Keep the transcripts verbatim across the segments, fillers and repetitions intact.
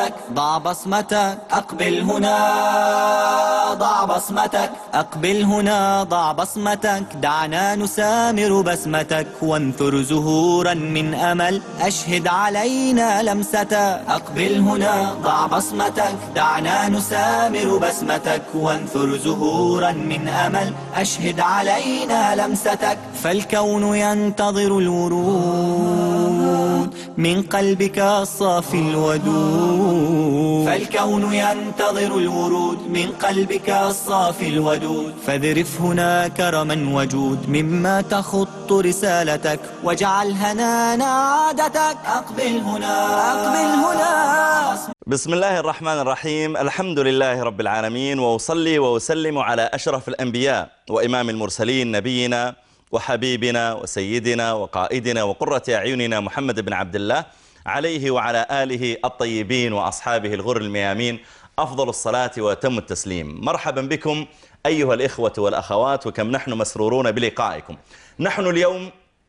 بصمتك ضع بصمتك أقبل هنا ضع بصمتك أقبل هنا ضع بصمتك دعنا نسامر بسمتك وانثر زهورا من أمل أشهد علينا لمستك أقبل هنا ضع بصمتك دعنا نسامر بسمتك وانثر زهورا من أمل أشهد علينا لمستك فالكون ينتظر الورود من قلبك الصافي الودود فالكون ينتظر الورود من قلبك الصافي الودود فاذرف هنا كرما وجود مما تخط رسالتك واجعل هنانا عادتك أقبل هنا أقبل هنا. بسم الله الرحمن الرحيم. الحمد لله رب العالمين، وأصلي وأسلم على أشرف الأنبياء وإمام المرسلين نبينا وحبيبنا وسيدنا وقائدنا وقرة أعيننا محمد بن عبد الله عليه وعلى آله الطيبين وأصحابه الغر الميامين أفضل الصلاة وأتم التسليم. مرحبا بكم أيها الإخوة والأخوات، وكم نحن مسرورون بلقائكم. نحن اليوم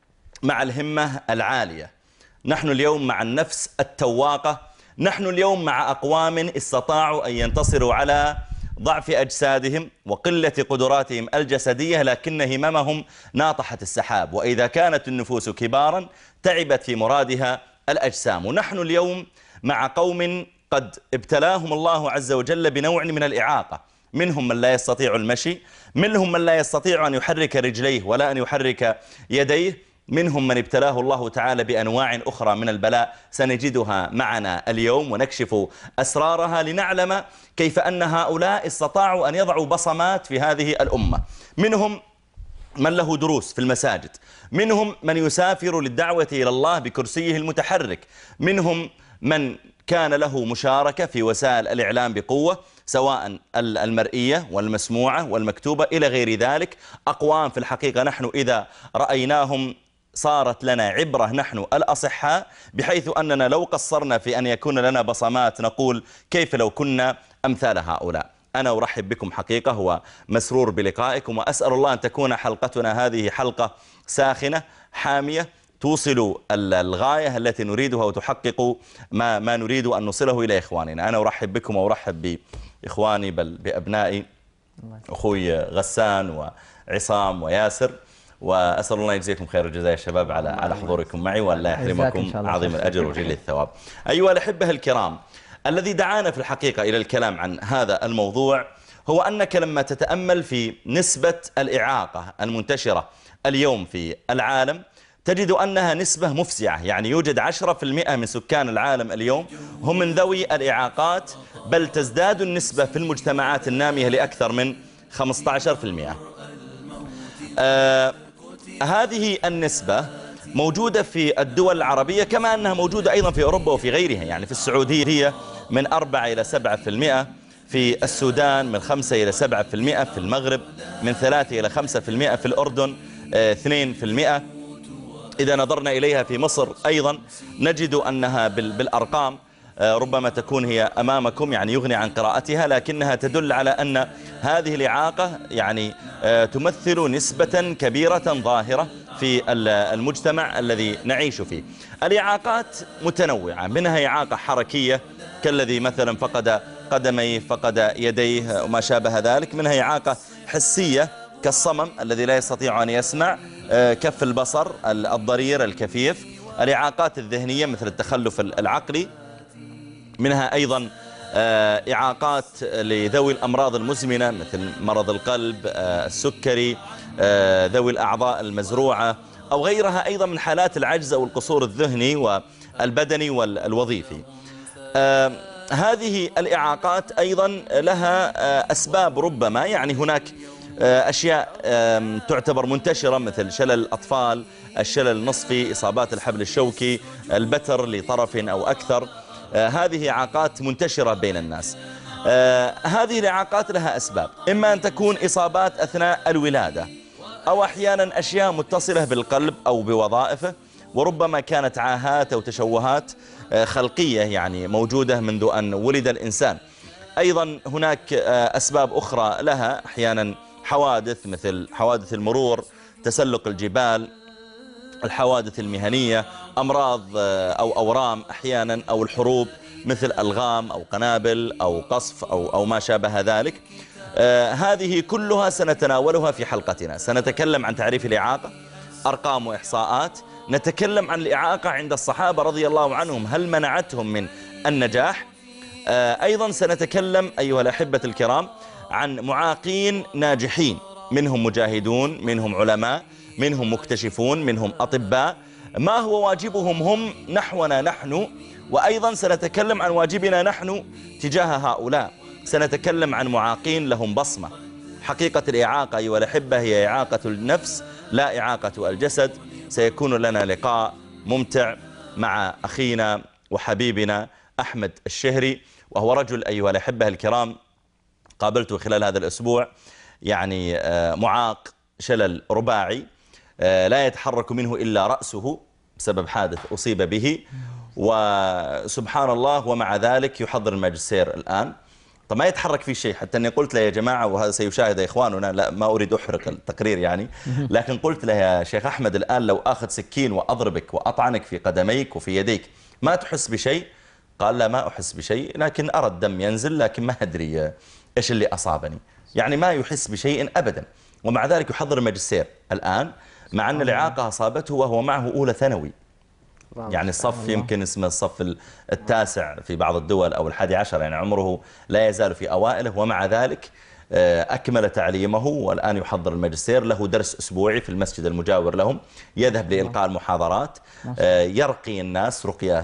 مع الهمة العالية، نحن اليوم مع النفس التواقة، نحن اليوم مع أقوام استطاعوا أن ينتصروا على ضعف أجسادهم وقلة قدراتهم الجسدية، لكن هممهم ناطحت السحاب، وإذا كانت النفوس كبارا تعبت في مرادها الأجسام. ونحن اليوم مع قوم قد ابتلاهم الله عز وجل بنوع من الإعاقة، منهم من لا يستطيع المشي، منهم من لا يستطيع أن يحرك رجليه ولا أن يحرك يديه، منهم من ابتلاه الله تعالى بأنواع أخرى من البلاء سنجدها معنا اليوم ونكشف أسرارها لنعلم كيف أن هؤلاء استطاعوا أن يضعوا بصمات في هذه الأمة. منهم من له دروس في المساجد، منهم من يسافر للدعوة إلى الله بكرسيه المتحرك، منهم من كان له مشاركة في وسائل الإعلام بقوة سواء المرئية والمسموعة والمكتوبة إلى غير ذلك. أقوام في الحقيقة نحن إذا رأيناهم صارت لنا عبرة نحن الأصحاء، بحيث أننا لو قصرنا في أن يكون لنا بصمات نقول كيف لو كنا أمثال هؤلاء. أنا أرحب بكم حقيقة ومسرور بلقائكم، وأسأل الله أن تكون حلقتنا هذه حلقة ساخنة حامية توصل الغاية التي نريدها وتحقق ما, ما نريد أن نصله إلى إخواننا. أنا أرحب بكم وأرحب بإخواني بل بأبنائي أخوي غسان وعصام وياسر، وأسأل الله يجزيكم خير الجزاء يا شباب على على حضوركم معي، وأن لا يحرمكم عظيم الأجر وجل الثواب. أيها الأحبة الكرام، الذي دعانا في الحقيقة إلى الكلام عن هذا الموضوع هو أنك لما تتأمل في نسبة الإعاقة المنتشرة اليوم في العالم تجد أنها نسبة مفزعة، يعني يوجد عشرة بالمئة من سكان العالم اليوم هم من ذوي الإعاقات، بل تزداد النسبة في المجتمعات النامية لأكثر من خمسة عشر بالمئة. آه هذه النسبة موجودة في الدول العربية كما أنها موجودة أيضا في أوروبا وفي غيرها، يعني في السعودية هي من أربعة إلى سبعة بالمئة، في السودان من خمسة إلى سبعة بالمئة، في المغرب من ثلاثة إلى خمسة بالمئة، في الأردن آه اثنين بالمئة. إذا نظرنا إليها في مصر أيضا نجد أنها بالأرقام ربما تكون هي أمامكم، يعني يغني عن قراءتها، لكنها تدل على أن هذه الإعاقة يعني تمثل نسبة كبيرة ظاهرة في المجتمع الذي نعيش فيه. الإعاقات متنوعة، منها إعاقة حركية كالذي مثلا فقد قدميه فقد يديه وما شابه ذلك، منها إعاقة حسية كالصمم الذي لا يستطيع أن يسمع، كف البصر، الضرير، الكفيف. الإعاقات الذهنية مثل التخلف العقلي، منها أيضا إعاقات لذوي الأمراض المزمنة مثل مرض القلب، السكري، ذوي الأعضاء المزروعة أو غيرها أيضا من حالات العجز أو القصور الذهني والبدني والوظيفي. هذه الإعاقات أيضا لها أسباب ربما، يعني هناك أشياء تعتبر منتشرة مثل شلل الأطفال، الشلل النصفي، إصابات الحبل الشوكي، البتر لطرف أو أكثر. هذه إعاقات منتشرة بين الناس. هذه الإعاقات لها أسباب، إما أن تكون إصابات أثناء الولادة، أو أحيانا أشياء متصلة بالقلب أو بوظائفه، وربما كانت عاهات أو تشوهات خلقية يعني موجودة منذ أن ولد الإنسان. أيضا هناك أسباب أخرى لها، أحيانا حوادث مثل حوادث المرور، تسلق الجبال، الحوادث المهنية، أمراض أو أورام أحيانا، أو الحروب مثل ألغام أو قنابل أو قصف أو, أو ما شابه ذلك. آه هذه كلها سنتناولها في حلقتنا. سنتكلم عن تعريف الإعاقة، أرقام وإحصاءات، نتكلم عن الإعاقة عند الصحابة رضي الله عنهم، هل منعتهم من النجاح؟ آه أيضا سنتكلم أيها الأحبة الكرام عن معاقين ناجحين، منهم مجاهدون، منهم علماء، منهم مكتشفون، منهم أطباء، ما هو واجبهم هم نحونا نحن، وأيضا سنتكلم عن واجبنا نحن تجاه هؤلاء. سنتكلم عن معاقين لهم بصمة. حقيقة الإعاقة أيها الأحبة هي إعاقة النفس لا إعاقة الجسد. سيكون لنا لقاء ممتع مع أخينا وحبيبنا أحمد الشهري، وهو رجل أيها الأحبة الكرام قابلته خلال هذا الأسبوع، يعني معاق شلل رباعي لا يتحرك منه إلا رأسه بسبب حادث أصيب به، وسبحان الله ومع ذلك يحضر الماجستير الآن. طب ما يتحرك فيه شيء، حتى أني قلت له يا جماعة، وهذا سيشاهد إخواننا، لا ما أريد أحرق التقرير يعني، لكن قلت له يا شيخ أحمد الآن لو أخذ سكين وأضربك وأطعنك في قدميك وفي يديك ما تحس بشيء؟ قال لا ما أحس بشيء، لكن أرى الدم ينزل، لكن ما أدري إيش اللي أصابني. يعني ما يحس بشيء أبدا، ومع ذلك يحضر الماجستير الآن، مع أن الإعاقة أصابته وهو معه أولى ثانوي، يعني الصف يمكن اسمه الصف التاسع في بعض الدول أو الحادي عشر، يعني عمره لا يزال في أوائله، ومع ذلك أكمل تعليمه والآن يحضر الماجستير. له درس أسبوعي في المسجد المجاور لهم، يذهب لإلقاء المحاضرات، يرقي الناس رقية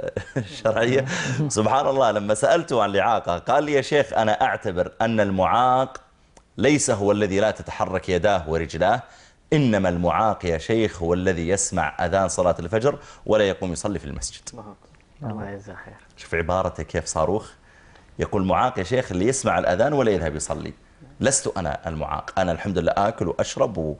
شرعية. سبحان الله لما سألته عن الإعاقة قال لي يا شيخ أنا أعتبر أن المعاق ليس هو الذي لا تتحرك يداه ورجلاه، إنما المعاق يا شيخ هو الذي يسمع أذان صلاة الفجر ولا يقوم يصلي في المسجد. الله يجزاه خير. شوف عبارته كيف صاروخ، يقول معاق يا شيخ اللي يسمع الأذان ولا يذهب يصلي. لست أنا المعاق، أنا الحمد لله آكل وأشرب و...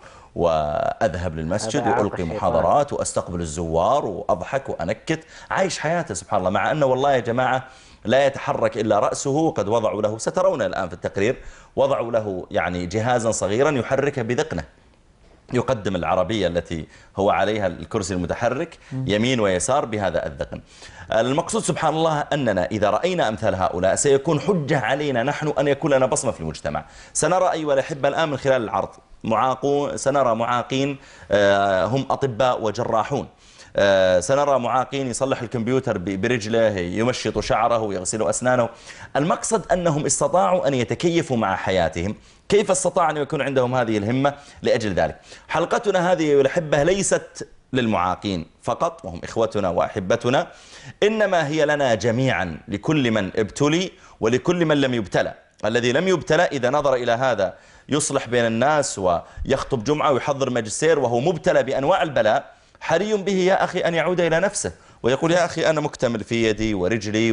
وأذهب للمسجد وألقي محاضرات وأستقبل الزوار وأضحك وأنكت، عايش حياته سبحان الله، مع أنه والله يا جماعة لا يتحرك إلا رأسه. وقد وضعوا له، سترون الآن في التقرير، وضعوا له يعني جهازا صغيرا يحركه بذقنه، يقدم العربية التي هو عليها الكرسي المتحرك يمين ويسار بهذا الذقن. المقصود سبحان الله أننا إذا رأينا أمثال هؤلاء سيكون حجة علينا نحن أن يكون لنا بصمة في المجتمع. سنرى أيها الأحبة الآن من خلال العرض معاقون، سنرى معاقين هم أطباء وجراحون، سنرى معاقين يصلح الكمبيوتر برجله، يمشط شعره ويغسل أسنانه. المقصد أنهم استطاعوا أن يتكيفوا مع حياتهم. كيف استطاع أن يكون عندهم هذه الهمة؟ لأجل ذلك حلقتنا هذه أيها الأحبة ليست للمعاقين فقط وهم إخوتنا وأحبتنا، إنما هي لنا جميعا، لكل من ابتلي ولكل من لم يبتلى. الذي لم يبتلى إذا نظر إلى هذا يصلح بين الناس ويخطب جمعة ويحضر ماجستير وهو مبتلى بأنواع البلاء، حري به يا أخي أن يعود إلى نفسه ويقول يا أخي أنا مكتمل في يدي ورجلي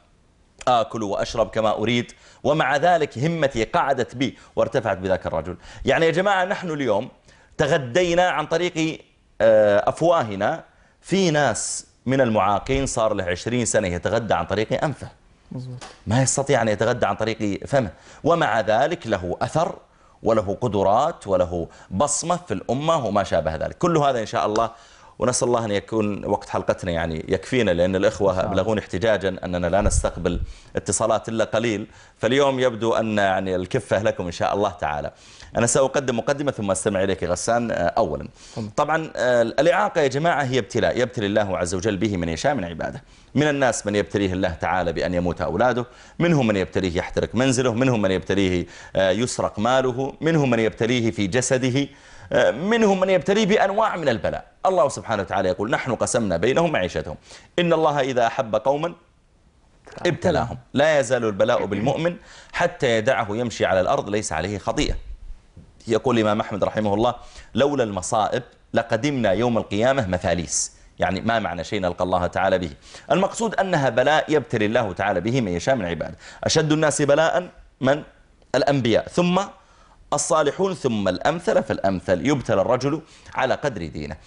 وآكل وأشرب كما أريد، ومع ذلك همتي قعدت بي وارتفعت بذاك الرجل. يعني يا جماعة نحن اليوم تغدينا عن طريق أفواهنا، في ناس من المعاقين صار له عشرين سنة يتغدى عن طريق أنفه، ما يستطيع أن يتغدى عن طريق فمه، ومع ذلك له أثر وله قدرات وله بصمة في الأمة وما شابه ذلك. كل هذا إن شاء الله، ونسأل الله أن يكون وقت حلقتنا يعني يكفينا، لأن الإخوة أبلغون احتجاجا أننا لا نستقبل اتصالات إلا قليل، فاليوم يبدو أن يعني الكفة لكم إن شاء الله تعالى. أنا سأقدم مقدمة ثم أستمع إليك غسان. أولا طبعا الإعاقة يا جماعة هي ابتلاء يبتلي الله عز وجل به من يشاء من عباده. من الناس من يبتليه الله تعالى بأن يموت أولاده، منهم من يبتليه يحترق منزله، منهم من يبتليه يسرق ماله، منهم من يبتليه في جسده، منهم من يبتليه بأنواع من البلاء. الله سبحانه وتعالى يقول نحن قسمنا بينهم معيشتهم، إن الله إذا أحب قوما ابتلاهم، لا يزال البلاء بالمؤمن حتى يدعه يمشي على الأرض ليس عليه خطيئة. يقول الإمام أحمد رحمه الله لولا المصائب لقدمنا يوم القيامة مثاليس، يعني ما معنى شيء نلقى الله تعالى به. المقصود أنها بلاء يبتلي الله تعالى به من يشاء من عباده. أشد الناس بلاء من؟ الأنبياء، ثم الصالحون، ثم الأمثل فالأمثل، يبتلى الرجل على قدر دينه.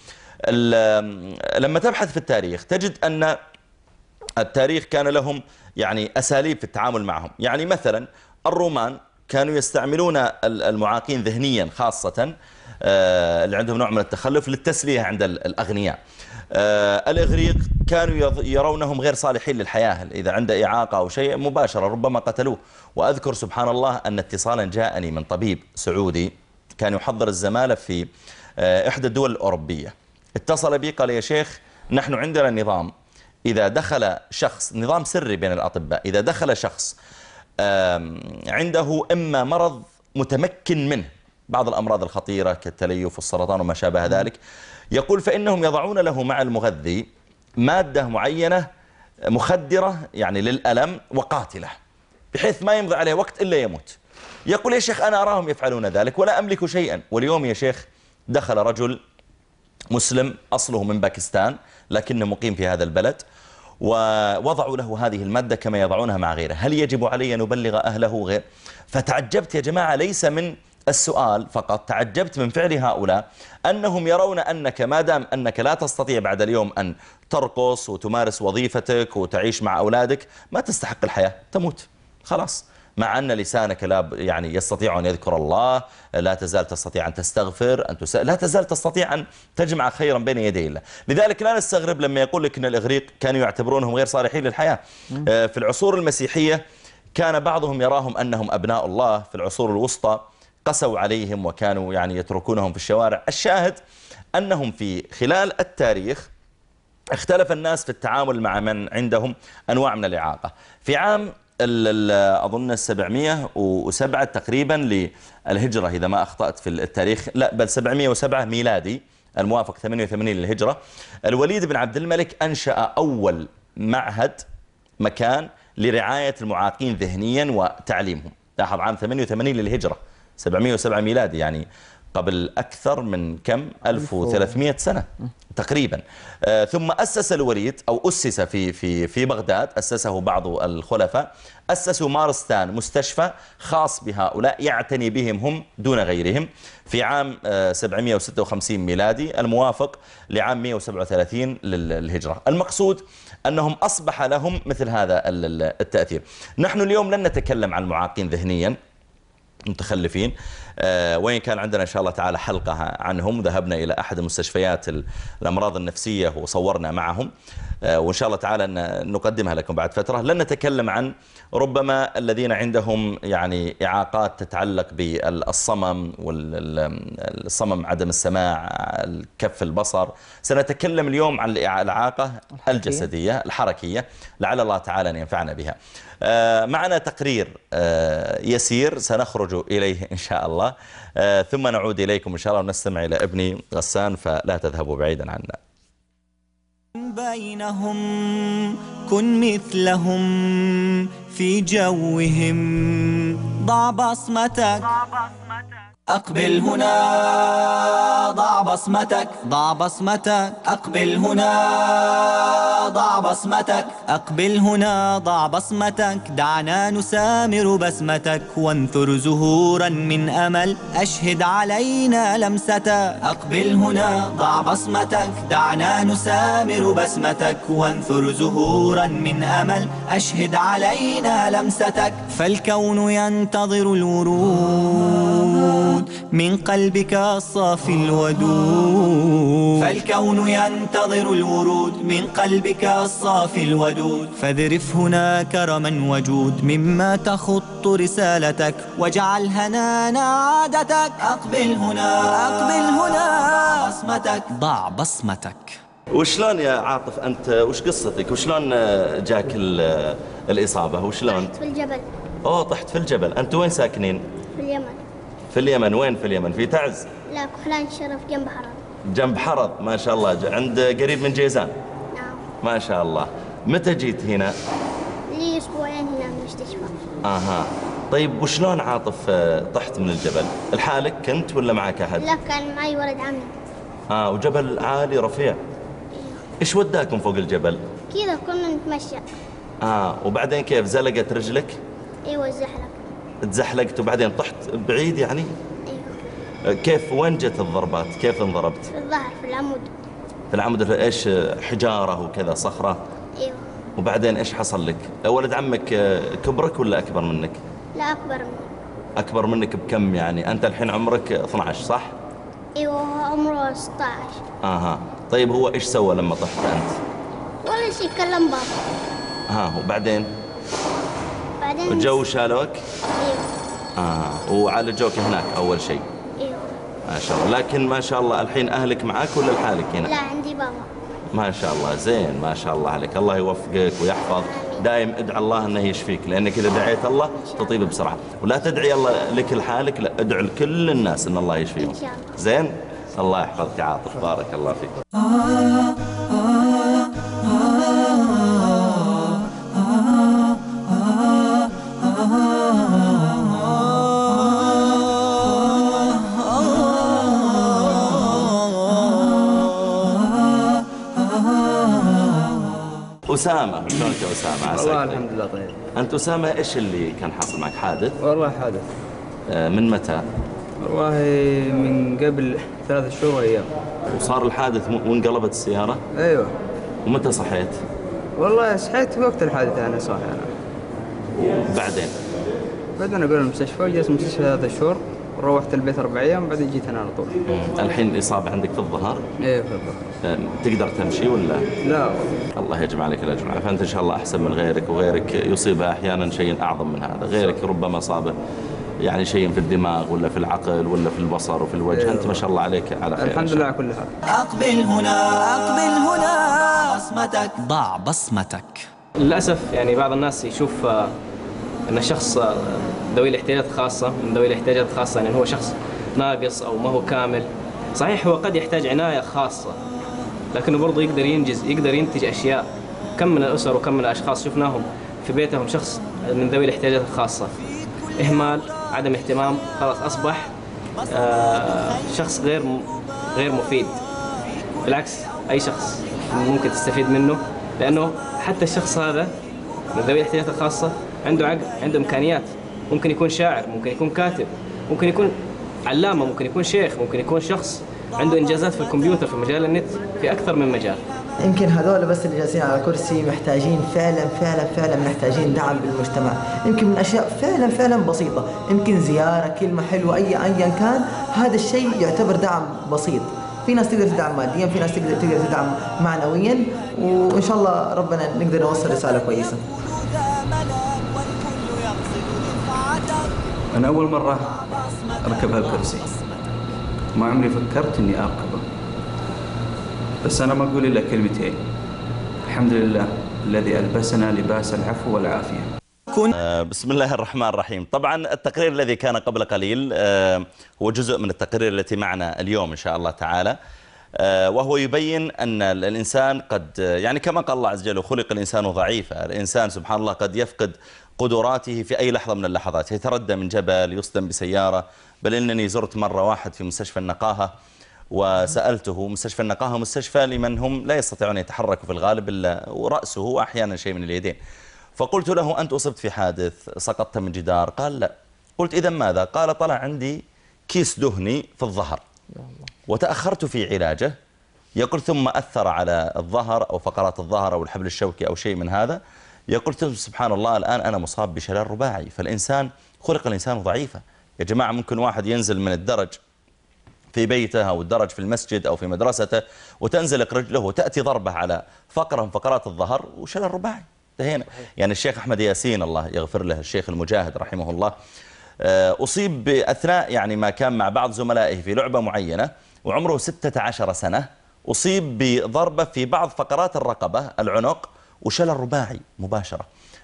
لما تبحث في التاريخ تجد أن التاريخ كان لهم يعني أساليب في التعامل معهم. يعني مثلا الرومان كانوا يستعملون المعاقين ذهنيا خاصة اللي عندهم نوع من التخلف للتسلية عند الأغنياء. الإغريق كانوا يرونهم غير صالحين للحياة، إذا عنده إعاقة أو شيء مباشرة ربما قتلوه. وأذكر سبحان الله أن اتصالا جاءني من طبيب سعودي كان يحضر الزمالة في إحدى الدول الأوروبية، اتصل بي قال يا شيخ نحن عندنا نظام إذا دخل شخص، نظام سري بين الأطباء، إذا دخل شخص عنده إما مرض متمكن منه، بعض الأمراض الخطيرة كالتليف والسرطان وما شابه ذلك، يقول فإنهم يضعون له مع المغذي مادة معينة مخدرة يعني للألم وقاتلة بحيث ما يمضي عليه وقت إلا يموت. يقول يا شيخ أنا أراهم يفعلون ذلك ولا أملك شيئا. واليوم يا شيخ دخل رجل مسلم أصله من باكستان لكنه مقيم في هذا البلد، ووضعوا له هذه المادة كما يضعونها مع غيره. هل يجب علي أن نبلغ أهله غير؟ فتعجبت يا جماعة، ليس من السؤال فقط، تعجبت من فعل هؤلاء أنهم يرون أنك ما دام أنك لا تستطيع بعد اليوم أن ترقص وتمارس وظيفتك وتعيش مع أولادك ما تستحق الحياة، تموت خلاص. مع أن لسانك لا يعني يستطيع أن يذكر الله، لا تزال تستطيع أن تستغفر، أن تس... لا تزال تستطيع أن تجمع خيرا بين يدي الله. لذلك لا نستغرب لما يقول لك أن الإغريق كانوا يعتبرونهم غير صالحين للحياة. في العصور المسيحية كان بعضهم يراهم أنهم أبناء الله، في العصور الوسطى قسوا عليهم وكانوا يعني يتركونهم في الشوارع. الشاهد أنهم في خلال التاريخ اختلف الناس في التعامل مع من عندهم أنواع من الإعاقة. في عام أظن سبعمئة وسبعة تقريبا للهجرة إذا ما أخطأت في التاريخ، لا بل سبعمئة وسبعة ميلادي الموافق ثمانية وثمانين للهجرة، الوليد بن عبد الملك أنشأ أول معهد مكان لرعاية المعاقين ذهنيا وتعليمهم. لاحظ عام ثمانية وثمانين للهجرة، سبعمئة وسبعة ميلادي، يعني قبل أكثر من كم ألف وثلاثمئة سنة تقريبا. آه ثم أسس الوليد أو أسس في في في بغداد، أسسه بعض الخلفاء، أسسوا مارستان مستشفى خاص بهؤلاء يعتني بهم هم دون غيرهم في عام آه سبعمئة وستة وخمسين ميلادي الموافق لعام مئة وسبعة وثلاثين للهجرة. المقصود أنهم أصبح لهم مثل هذا التأثير. نحن اليوم لن نتكلم عن المعاقين ذهنيا متخلفين، أه وين كان عندنا إن شاء الله تعالى حلقة عنهم، ذهبنا إلى أحد مستشفيات الأمراض النفسية وصورنا معهم، أه وإن شاء الله تعالى نقدمها لكم بعد فترة. لن نتكلم عن ربما الذين عندهم يعني إعاقات تتعلق بالصمم والصمم عدم السماع، الكف البصر. سنتكلم اليوم عن الإعاقة الجسدية الحركية، لعل الله تعالى أن ينفعنا بها. معنا تقرير يسير سنخرج إليه إن شاء الله، ثم نعود إليكم إن شاء الله ونستمع إلى ابني غسان، فلا تذهبوا بعيدا عنا. بينهم كن مثلهم في جوهم، ضع بصمتك أقبل هنا، ضع بصمتك ضع بصمتك أقبل هنا، ضع بصمتك أقبل هنا، ضع بصمتك. دعنا نسامر بسمتك وانثر زهورا من أمل، أشهد علينا لمستك. أقبل هنا، ضع بصمتك، دعنا نسامر بسمتك وانثر زهورا من أمل، أشهد علينا لمستك. فالكون ينتظر الورود من قلبك الصافي الودود، فالكون ينتظر الورود من قلبك الصافي الودود. فاذرف هنا كرما وجود مما تخط رسالتك، واجعل هنانا عادتك. أقبل هنا أقبل هنا، بصمتك ضع بصمتك. وشلون يا عاطف أنت، وش قصتك، وشلون جاك الإصابة وشلون؟ طحت في الجبل. أوه طحت في الجبل. أنت وين ساكنين؟ في اليمن. في اليمن. وين في اليمن؟ في تعز؟ لا، كحلان شرف جنب حرض. جنب حرض، ما شاء الله، عند قريب من جيزان. نعم. ما شاء الله. متى جيت هنا؟ لي أسبوعين هنا في المستشفى. أها. طيب وشلون عاطف طحت من الجبل؟ لحالك كنت ولا معك أحد؟ لا، كان معي ولد عمي. آه وجبل عالي رفيع. إيش وداكم فوق الجبل؟ كذا كنا نتمشى. آه وبعدين كيف زلقت رجلك؟ ايوه زحلق. تزحلقت وبعدين طحت بعيد يعني؟ ايوه. كيف وين جت الضربات؟ كيف انضربت؟ في الظهر، في العمود. في العمود. ايش حجارة وكذا صخرة؟ ايوه. وبعدين ايش حصل لك؟ ولد عمك كبرك ولا أكبر منك؟ لا، أكبر مني. أكبر منك بكم يعني؟ أنت الحين عمرك اثني عشر صح؟ ايوه هو عمره ستة عشر. اها طيب هو ايش سوى لما طحت انت؟ ولا شيء، كلم بابا. ها وبعدين؟ بعدين الجو شالوك؟ ايوه. اه وعالجوك هناك اول شيء؟ ايوه. ما شاء الله. لكن ما شاء الله الحين اهلك معك ولا لحالك هنا؟ لا عندي بابا. ما شاء الله زين، ما شاء الله عليك. الله يوفقك ويحفظ. دايم ادعى الله انه يشفيك، لانك اذا دعيت الله تطيب بسرعه. ولا تدعي الله لك لحالك، لا ادعو لكل الناس ان الله يشفيهم. إن شاء الله. زين. الله يحفظك يا عاطف، بارك الله فيك. أسامة، شلونك يا أسامة؟ عساك. والله الحمد لله طيب. أنت أسامة إيش اللي كان حاصل معك؟ حادث؟ والله حادث. آه، من متى؟ والله من قبل ثلاث شهور أيام. وصار الحادث م- وانقلبت السيارة؟ أيوه. ومتى صحيت؟ والله صحيت في وقت الحادث أنا صاحي أنا. وبعدين؟ بعدين أقول المستشفى، جلست المستشفى ثلاث شهور، روحت البيت أربع أيام، بعدين جيت أنا على طول. مم. الحين الإصابة عندك في الظهر؟ إيه في الظهر. آه، تقدر تمشي ولا؟ لا والله. الله يجمع عليك الأجر والعافية. فأنت إن شاء الله أحسن من غيرك، وغيرك يصيبه أحيانا شيء أعظم من هذا. غيرك ربما صابه يعني شيء في الدماغ ولا في العقل ولا في البصر وفي الوجه. أيوه. أنت ما شاء الله عليك على خير. الحمد لله على كل حال. أقبل هنا أقبل هنا بصمتك، ضع بصمتك. للأسف يعني بعض الناس يشوف آه، أن شخص آه، ذوي الاحتياجات الخاصة من ذوي الاحتياجات الخاصة يعني هو شخص ناقص أو ما هو كامل. صحيح هو قد يحتاج عناية خاصة، لكنه برضه يقدر ينجز، يقدر ينتج أشياء. كم من الأسر وكم من الأشخاص شفناهم في بيتهم شخص من ذوي الاحتياجات الخاصة، إهمال، عدم اهتمام، خلاص أصبح آه، شخص غير م- غير مفيد. بالعكس أي شخص ممكن تستفيد منه، لأنه حتى الشخص هذا من ذوي الاحتياجات الخاصة عنده عقل، عنده إمكانيات. ممكن يكون شاعر، ممكن يكون كاتب، ممكن يكون علامة، ممكن يكون شيخ، ممكن يكون شخص عنده إنجازات في الكمبيوتر، في مجال النت، في أكثر من مجال. يمكن هذول بس اللي جالسين على كرسي محتاجين فعلا فعلا فعلا محتاجين دعم بالمجتمع. يمكن من اشياء فعلا فعلا بسيطه، يمكن زياره، كلمه حلوه، اي ايا كان، هذا الشيء يعتبر دعم بسيط. في ناس تقدر تدعم ماديا، في ناس تقدر تقدر تدعم معنويا، وان شاء الله ربنا نقدر نوصل رساله كويسه. أنا أول مرة أركب هالكرسي، ما عمري فكرت إني أركبه، بس أنا ما أقول إلا كلمتين: الحمد لله الذي ألبسنا لباس العفو والعافية. آه، بسم الله الرحمن الرحيم. طبعا التقرير الذي كان قبل قليل آه، هو جزء من التقرير التي معنا اليوم إن شاء الله تعالى، آه، وهو يبين أن الإنسان قد يعني كما قال الله عز وجل: خلق الإنسان ضعيفا. الإنسان سبحان الله قد يفقد قدراته في أي لحظة من اللحظات، يتردى من جبل، يصدم بسيارة. بل إنني زرت مرة واحد في مستشفى النقاهة وسألته، مستشفى النقاهة مستشفى لمن هم لا يستطيعون أن يتحركوا في الغالب إلا ورأسه وأحيانا شيء من اليدين. فقلت له: أنت أصبت في حادث، سقطت من جدار؟ قال: لا. قلت: إذا ماذا؟ قال: طلع عندي كيس دهني في الظهر وتأخرت في علاجه. يقول: ثم أثر على الظهر أو فقرات الظهر أو الحبل الشوكي أو شيء من هذا. يقول: سبحان الله الآن أنا مصاب بشلل رباعي. فالإنسان خلق الإنسان ضعيفا يا جماعة. ممكن واحد ينزل من الدرج في بيته أو الدرج في المسجد أو في مدرسته وتنزلق رجله وتأتي ضربة على فقرة من فقرات الظهر وشلل رباعي. انتهينا. يعني الشيخ أحمد ياسين الله يغفر له، الشيخ المجاهد رحمه الله، أصيب أثناء يعني ما كان مع بعض زملائه في لعبة معينة وعمره ستة عشر سنة، أصيب بضربة في بعض فقرات الرقبة العنق وشلل رباعي مباشرة.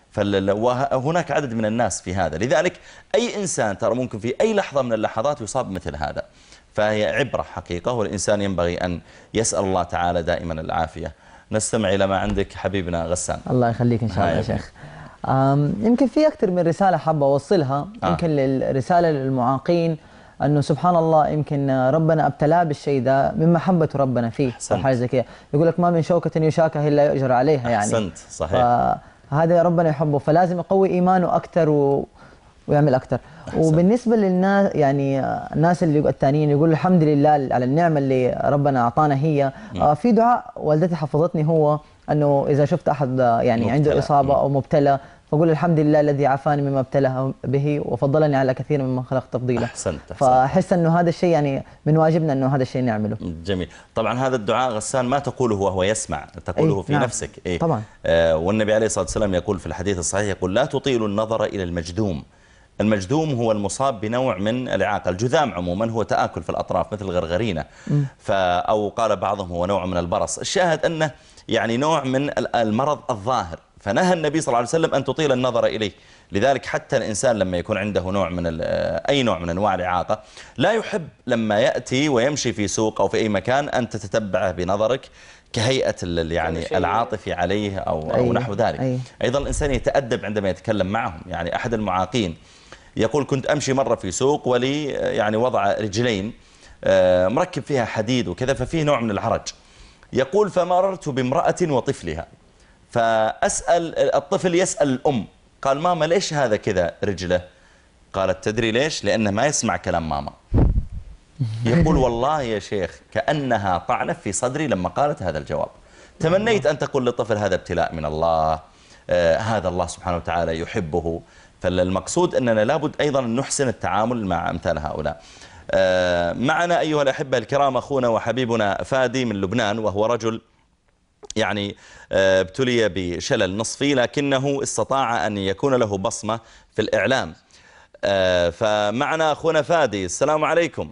وهناك عدد من الناس في هذا. لذلك أي إنسان ترى ممكن في أي لحظة من اللحظات يصاب مثل هذا. فهي عبرة حقيقة، والإنسان ينبغي أن يسأل الله تعالى دائما العافية. نستمع إلى ما عندك حبيبنا غسان. الله يخليك إن شاء الله يا شيخ. يمكن في أكثر من رسالة حابة أوصلها. آه. يمكن الرسالة للمعاقين أنه سبحان الله يمكن ربنا ابتلاه بالشيء ده من محبة ربنا فيه. حاجة زي كده يقول لك: ما من شوكة يشاكها إلا يؤجر عليها. يعني أحسنت، صحيح. فهذا ربنا يحبه، فلازم يقوي إيمانه أكثر و... ويعمل أكثر. وبالنسبة للناس يعني الناس اللي الثانيين يقولوا الحمد لله على النعمة اللي ربنا أعطانا هي. آه في دعاء والدتي حفظتني، هو أنه إذا شفت أحد يعني مبتلى. عنده إصابة أو مبتلى فأقول الحمد لله الذي عافاني مما ابتلاه به وفضلني على كثير ممن خلق تفضيلا. أحسنت, أحسنت. فأحس أنه هذا الشيء يعني من واجبنا أنه هذا الشيء نعمله. جميل. طبعا هذا الدعاء غسان ما تقوله وهو يسمع، تقوله أي في نعم. نفسك. أي طبعا. آه والنبي عليه الصلاة والسلام يقول في الحديث الصحيح، يقول لا تطيل النظر إلى المجذوم. المجذوم هو المصاب بنوع من الإعاقة. الجذام عموما هو تآكل في الأطراف مثل الغرغرينة، أو قال بعضهم هو نوع من البرص. الشاهد أنه يعني نوع من المرض الظاهر، فنهى النبي صلى الله عليه وسلم أن تطيل النظر إليه. لذلك حتى الإنسان لما يكون عنده نوع من أي نوع من أنواع الإعاقة لا يحب لما يأتي ويمشي في سوق أو في أي مكان أن تتتبعه بنظرك كهيئة يعني العاطفي عليه أو, أو نحو ذلك. أي. أيضا الإنسان يتأدب عندما يتكلم معهم. يعني أحد المعاقين يقول كنت أمشي مرة في سوق ولي يعني وضع رجلين مركب فيها حديد وكذا، ففيه نوع من العرج. يقول فمررت بامرأة وطفلها، فأسأل الطفل يسأل الأم، قال ماما ليش هذا كذا رجله؟ قالت تدري ليش؟ لأنه ما يسمع كلام ماما. يقول والله يا شيخ كأنها طعنت في صدري لما قالت هذا الجواب. تمنيت أن تقول للطفل هذا ابتلاء من الله، آه هذا الله سبحانه وتعالى يحبه. فالمقصود أننا لابد أيضا أن نحسن التعامل مع أمثال هؤلاء. آه معنا أيها الأحبة الكرام أخونا وحبيبنا فادي من لبنان، وهو رجل يعني ابتلي بشلل نصفي لكنه استطاع أن يكون له بصمة في الإعلام. فمعنا أخونا فادي. السلام عليكم.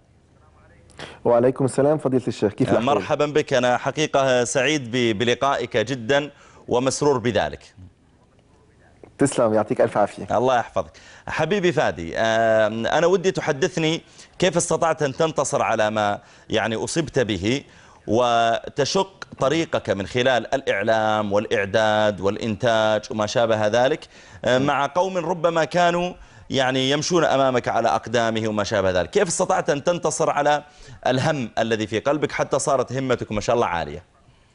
وعليكم السلام فضيلة الشيخ، كيف الأحوال؟ مرحبا بك. أنا حقيقة سعيد بلقائك جدا ومسرور بذلك. تسلم، يعطيك ألف عافية. الله يحفظك حبيبي فادي. أنا ودي تحدثني كيف استطعت أن تنتصر على ما يعني أصبت به وتشق طريقك من خلال الإعلام والإعداد والإنتاج وما شابه ذلك مع قوم ربما كانوا يعني يمشون أمامك على أقدامه وما شابه ذلك. كيف استطعت أن تنتصر على الهم الذي في قلبك حتى صارت همتك ما شاء الله عالية؟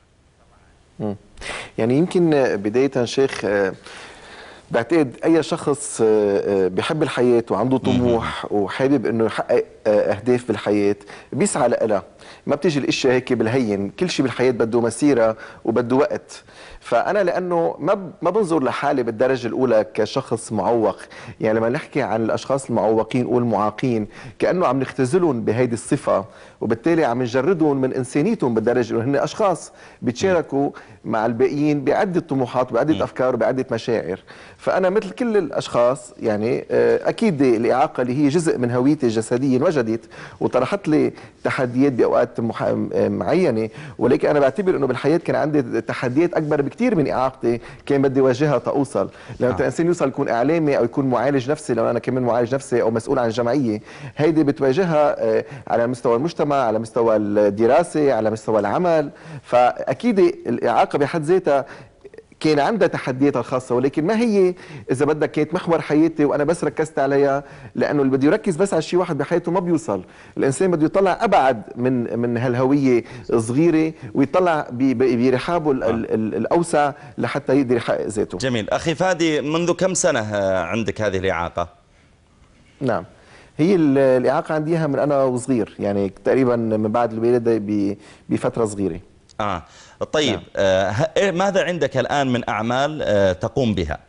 يعني يمكن بداية شيخ بعتقد أي شخص بيحب الحياة وعنده طموح وحابب أنه يحقق أهداف بالحياة بيسعى لها. ما بتيجي الاشياء هيك بالهين، كل شيء بالحياة بده مسيرة وبده وقت. فأنا لأنه ما ما بنظر لحالي بالدرجة الأولى كشخص معوق. يعني لما نحكي عن الأشخاص المعوقين والمعاقين كأنه عم نختزلهم بهيدي الصفة، وبالتالي عم نجردهم من إنسانيتهم بالدرجة الأولى. هن أشخاص بيتشاركوا مع الباقيين بعدة طموحات بعدة أفكار وبعدة مشاعر. فأنا مثل كل الأشخاص يعني أكيد الإعاقة اللي هي جزء من هويتي الجسدية انوجدت وطرحت لي تحديات بأوقات معينة، ولكن أنا بعتبر أنه بالحياة كان عندي تحديات أكبر بكثير من إعاقتي كان بدي واجهها تأوصل. لما آه. الإنسان يوصل يكون إعلامي أو يكون معالج نفسي، لو أنا كمان معالج نفسي أو مسؤول عن جمعية، هيدي بتواجهها على مستوى المجتمع، على مستوى الدراسة، على مستوى العمل. فأكيد الإعاقة بحد ذاتها كان عندها تحدياتها الخاصة، ولكن ما هي إذا بدك كانت محور حياتي وأنا بس ركزت عليها. لأنه اللي بده يركز بس على شيء واحد بحياته ما بيوصل. الإنسان بده يطلع أبعد من من هالهوية صغيرة ويطلع برحابه الأوسع لحتى يقدر يحقق ذاته. جميل. أخي فادي، منذ كم سنة عندك هذه الإعاقة؟ نعم، هي الإعاقة عندي إياها من أنا وصغير، يعني تقريبا من بعد الولادة بفترة صغيرة. آه طيب. نعم. آه ماذا عندك الآن من أعمال آه تقوم بها؟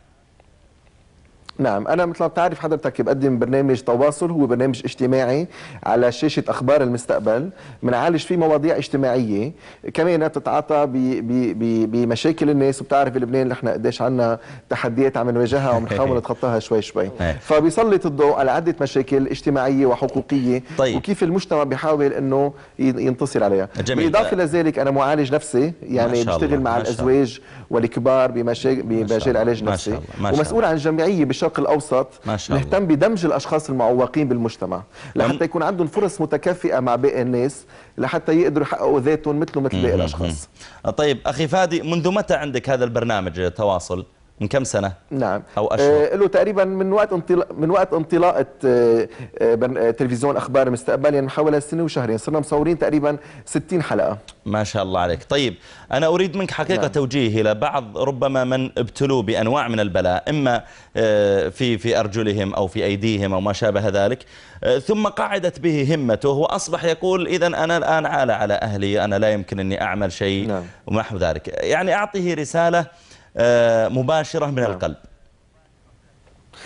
نعم، أنا مثل ما بتعرف حضرتك بقدم برنامج تواصل، هو برنامج اجتماعي على شاشة أخبار المستقبل، بنعالج فيه مواضيع اجتماعية كمان بتتعاطى بمشاكل الناس. وبتعرف بلبنان نحن قديش عنا تحديات عم نواجهها وبنحاول نتخطاها شوي شوي. فبيسلط الضوء على عدة مشاكل اجتماعية وحقوقية. طيب. وكيف المجتمع بيحاول إنه ينتصر عليها. جميل. بالإضافة لذلك أنا معالج نفسي، يعني بشتغل مع الأزواج والكبار بمجال علاج نفسي، ومسؤول عن جمعية بالشرق الأوسط نهتم بدمج الأشخاص المعوقين بالمجتمع لحتى يكون عندهم فرص متكافئة مع باقي الناس لحتى يقدروا يحققوا ذاتهم مثله مثل باقي الأشخاص. طيب أخي فادي، منذ متى عندك هذا البرنامج تواصل؟ من كم سنة؟ نعم، أو أشهر؟ آه له تقريبا من وقت انطلاق من وقت انطلاقة آه آه تلفزيون أخبار المستقبل، يعني حوالي سنة وشهرين صرنا مصورين تقريبا ستين حلقة. ما شاء الله عليك. طيب أنا أريد منك حقيقة نعم. توجيه إلى بعض ربما من ابتلوا بأنواع من البلاء، إما آه في في أرجلهم أو في أيديهم أو ما شابه ذلك، آه ثم قعدت به همته وأصبح يقول إذا أنا الآن عالة على أهلي، أنا لا يمكن أني أعمل شيء نعم. ونحو ذلك. يعني أعطيه رسالة مباشرة من نعم. القلب.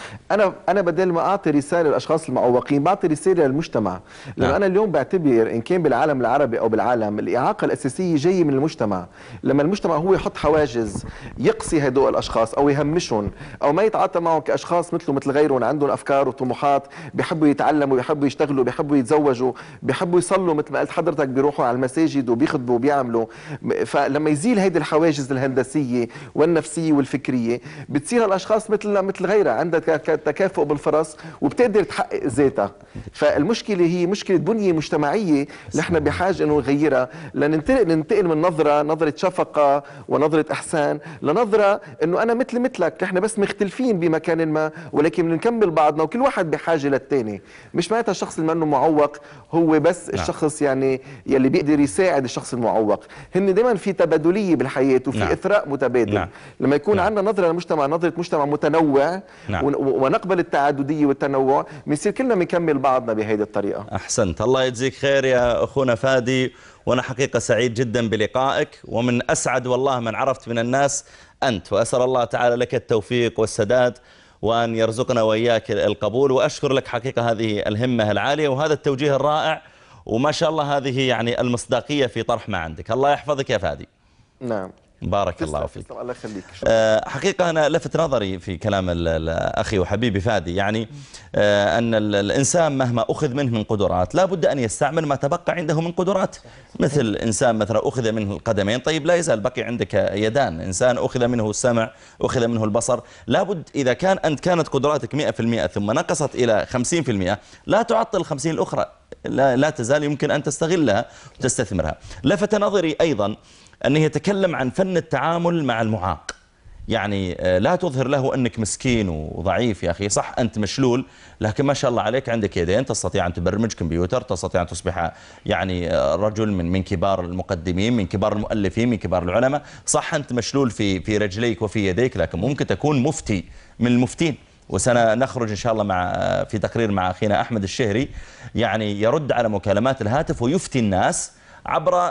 انا انا بدل ما اعطي رساله للاشخاص المعوقين بعطي رساله للمجتمع، لانه نعم. انا اليوم بعتبر ان كان بالعالم العربي او بالعالم الاعاقه الاساسيه جايه من المجتمع. لما المجتمع هو يحط حواجز يقصي هدول الاشخاص او يهمشهم او ما يتعاطى معهم كاشخاص مثله مثل غيرهم عندهم افكار وطموحات، بيحبوا يتعلموا، بيحبوا يشتغلوا، بيحبوا يتزوجوا، بيحبوا يصلوا مثل ما قلت حضرتك، بيروحوا على المساجد وبيخطبوا وبيعملوا. فلما يزيل هيدي الحواجز الهندسيه والنفسيه والفكريه بتصير الاشخاص مثلنا مثل غيرها، عندها تكافؤ بالفرص وبتقدر تحقق ذاتها. فالمشكله هي مشكله بنيه مجتمعيه نحن بحاجه انه نغيرها، لننتقل ننتقل من نظره نظره شفقه ونظره احسان لنظره انه انا مثل مثلك، احنا بس مختلفين بمكان ما ولكن بنكمل بعضنا وكل واحد بحاجه للثاني. مش معناتها الشخص اللي منه معوق هو بس نعم. الشخص يعني يلي بيقدر يساعد الشخص المعوق. هن دائما في تبادليه بالحياه وفي نعم. اثراء متبادل. نعم. لما يكون نعم. عندنا نظره للمجتمع نظره مجتمع متنوع نعم. ونقبل التعدديه والتنوع بنصير كلنا بنكمل بعضنا بهذه الطريقه. احسنت، الله يجزيك خير يا اخونا فادي، وانا حقيقه سعيد جدا بلقائك، ومن اسعد والله من عرفت من الناس انت، واسال الله تعالى لك التوفيق والسداد وان يرزقنا واياك القبول. واشكر لك حقيقه هذه الهمه العاليه وهذا التوجيه الرائع، وما شاء الله هذه يعني المصداقيه في طرح ما عندك. الله يحفظك يا فادي. نعم بارك الله فيك. الله يخليك. أه حقيقة أنا لفت نظري في كلام أخي وحبيبي فادي، يعني أه أن الإنسان مهما أخذ منه من قدرات لا بد أن يستعمل ما تبقى عنده من قدرات. مثل إنسان مثلا أخذ منه القدمين، طيب لا يزال بقي عندك يدان. إنسان أخذ منه السمع، أخذ منه البصر، لا بد إذا كان أنت كانت قدراتك مئة في المئة ثم نقصت إلى خمسين في المئة لا تعطل الخمسين الأخرى، لا, لا تزال يمكن أن تستغلها وتستثمرها. لفت نظري أيضا أنه يتكلم عن فن التعامل مع المعاق، يعني لا تظهر له أنك مسكين وضعيف. يا أخي صح أنت مشلول لكن ما شاء الله عليك عندك يدين، تستطيع أن تبرمج كمبيوتر، تستطيع أن تصبح يعني رجل من من كبار المقدمين، من كبار المؤلفين، من كبار العلماء. صح أنت مشلول في في رجليك وفي يديك لكن ممكن تكون مفتي من المفتين. وسنخرج إن شاء الله مع في تقرير مع أخينا أحمد الشهري، يعني يرد على مكالمات الهاتف ويفتي الناس عبر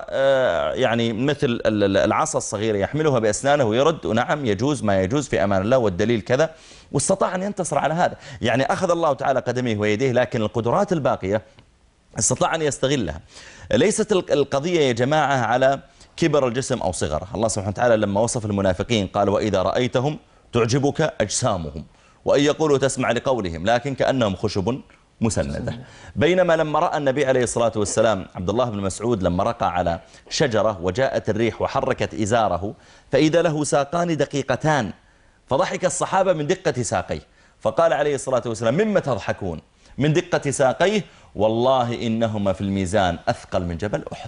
يعني مثل العصا الصغيرة يحملها بأسنانه ويرد ونعم يجوز ما يجوز في أمان الله والدليل كذا، واستطاع أن ينتصر على هذا. يعني أخذ الله تعالى قدميه ويديه لكن القدرات الباقية استطاع أن يستغلها. ليست القضية يا جماعة على كبر الجسم أو صغره. الله سبحانه وتعالى لما وصف المنافقين قال وإذا رأيتهم تعجبك أجسامهم وإن يقولوا تسمع لقولهم لكن كأنهم خشب مسندة. بينما لما رأى النبي عليه الصلاة والسلام عبد الله بن مسعود لما رقى على شجرة وجاءت الريح وحركت إزاره فإذا له ساقان دقيقتان، فضحك الصحابة من دقة ساقيه، فقال عليه الصلاة والسلام مما تضحكون؟ من دقة ساقيه والله إنهما في الميزان أثقل من جبل أحد.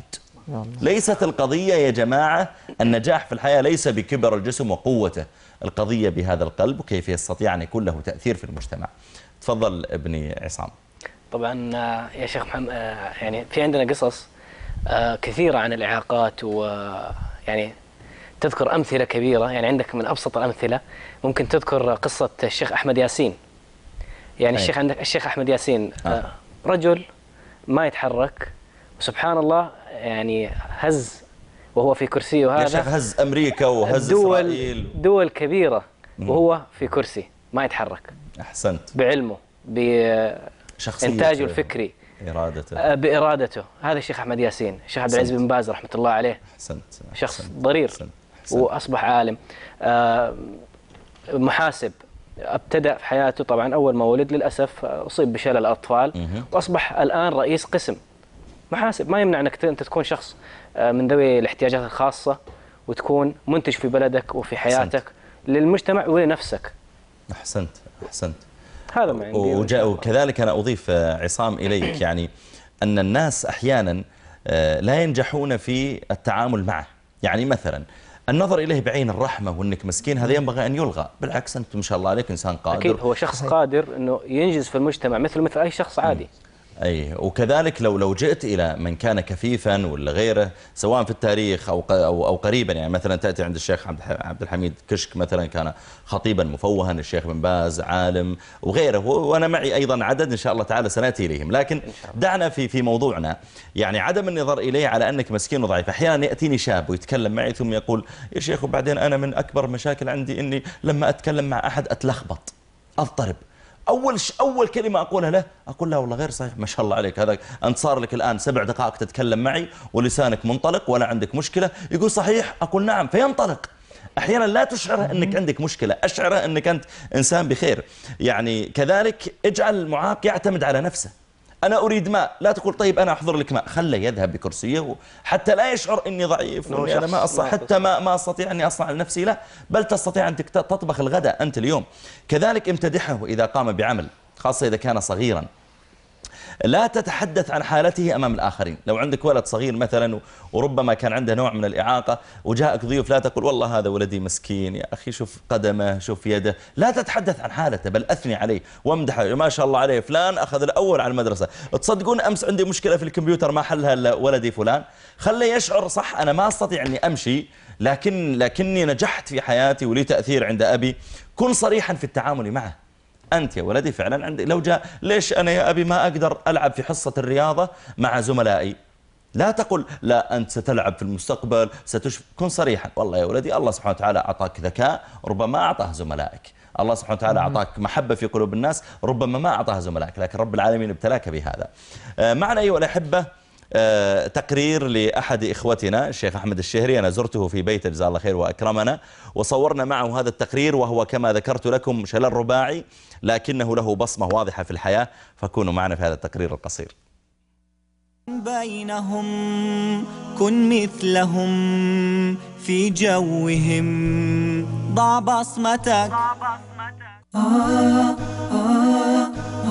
ليست القضية يا جماعة النجاح في الحياة ليس بكبر الجسم وقوته، القضية بهذا القلب وكيف يستطيع أن يكون له تأثير في المجتمع. تفضل ابني عصام. طبعا يا شيخ محمد، يعني في عندنا قصص كثيرة عن الإعاقات، ويعني تذكر أمثلة كبيرة. يعني عندك من أبسط الأمثلة ممكن تذكر قصة الشيخ أحمد ياسين. يعني الشيخ عندك الشيخ أحمد ياسين آه. رجل ما يتحرك وسبحان الله يعني هز وهو في كرسيه، وهذا يا شيخ هز أمريكا وهز دول إسرائيل دول كبيرة وهو في كرسي ما يتحرك. أحسنت. بعلمه بإنتاجه الفكري إرادته بإرادته. هذا الشيخ أحمد ياسين. الشيخ عبد العزيز بن باز رحمة الله عليه. أحسنت. شخص ضرير أحسنت. أحسنت. وأصبح عالم محاسب. ابتدأ في حياته طبعا أول ما ولد للأسف أصيب بشلل الأطفال وأصبح الآن رئيس قسم محاسب. ما يمنع أنك أنت تكون شخص من ذوي الاحتياجات الخاصة وتكون منتج في بلدك وفي حياتك أحسنت. للمجتمع ولنفسك. أحسنت. أحسنت. هذا ما عندي. وكذلك أنا أضيف عصام إليك يعني أن الناس أحيانا لا ينجحون في التعامل معه. يعني مثلا النظر إليه بعين الرحمة وأنك مسكين هذا ينبغي أن يلغى، بالعكس أنت ما شاء الله عليك إنسان قادر. أكيد هو شخص قادر أنه ينجز في المجتمع مثل مثل أي شخص عادي. أي وكذلك لو لو جئت إلى من كان كفيفا ولا غيره سواء في التاريخ أو أو, أو قريبا، يعني مثلا تأتي عند الشيخ عبد الحميد كشك مثلا كان خطيبا مفوها، الشيخ بن باز عالم وغيره، وأنا معي أيضا عدد إن شاء الله تعالى سنأتي إليهم. لكن دعنا في في موضوعنا، يعني عدم النظر إليه على أنك مسكين وضعيف. أحيانا يأتيني شاب ويتكلم معي ثم يقول يا شيخ وبعدين أنا من أكبر مشاكل عندي إني لما أتكلم مع أحد أتلخبط أضطرب. أول ش... أول كلمة أقولها له أقول له والله غير صحيح، ما شاء الله عليك، هذا أنت صار لك الآن سبع دقائق تتكلم معي ولسانك منطلق ولا عندك مشكلة. يقول صحيح، أقول نعم، فينطلق. أحيانا لا تشعره أنك عندك مشكلة، أشعره أنك أنت إنسان بخير. يعني كذلك اجعل المعاق يعتمد على نفسه. أنا أريد ماء، لا تقول طيب أنا أحضر لك ماء، خله يذهب بكرسيه حتى لا يشعر أني ضعيف وأني أنا ما أستطيع، حتى ما ما أستطيع أني أصنع لنفسي، لا بل تستطيع أن تطبخ الغداء أنت اليوم. كذلك امتدحه إذا قام بعمل، خاصة إذا كان صغيرا. لا تتحدث عن حالته أمام الآخرين. لو عندك ولد صغير مثلا وربما كان عنده نوع من الإعاقة وجاءك ضيوف، لا تقول والله هذا ولدي مسكين يا أخي، شوف قدمه شوف يده. لا تتحدث عن حالته، بل أثني عليه وامدحه، ما شاء الله عليه فلان أخذ الأول على المدرسة. تصدقون أمس عندي مشكلة في الكمبيوتر ما حلها إلا ولدي فلان. خليه يشعر صح أنا ما أستطيع أني أمشي، لكن لكني نجحت في حياتي ولي تأثير عند أبي. كن صريحا في التعامل معه. أنت يا ولدي فعلا عندي، لو جاء ليش أنا يا أبي ما أقدر ألعب في حصة الرياضة مع زملائي؟ لا تقل لا أنت ستلعب في المستقبل ستشف. كن صريحا، والله يا ولدي الله سبحانه وتعالى أعطاك ذكاء ربما أعطاه زملائك، الله سبحانه وتعالى أعطاك محبة في قلوب الناس ربما ما أعطاها زملائك، لكن رب العالمين ابتلاك بهذا. معنا أيها الأحبة تقرير لأحد إخوتنا الشيخ أحمد الشهري، أنا زرته في بيته جزاه الله خير وأكرمنا، وصورنا معه هذا التقرير، وهو كما ذكرت لكم شلل رباعي لكنه له بصمة واضحة في الحياة، فكونوا معنا في هذا التقرير القصير. بينهم كن مثلهم في جوهم، ضع بصمتك. آه آه آه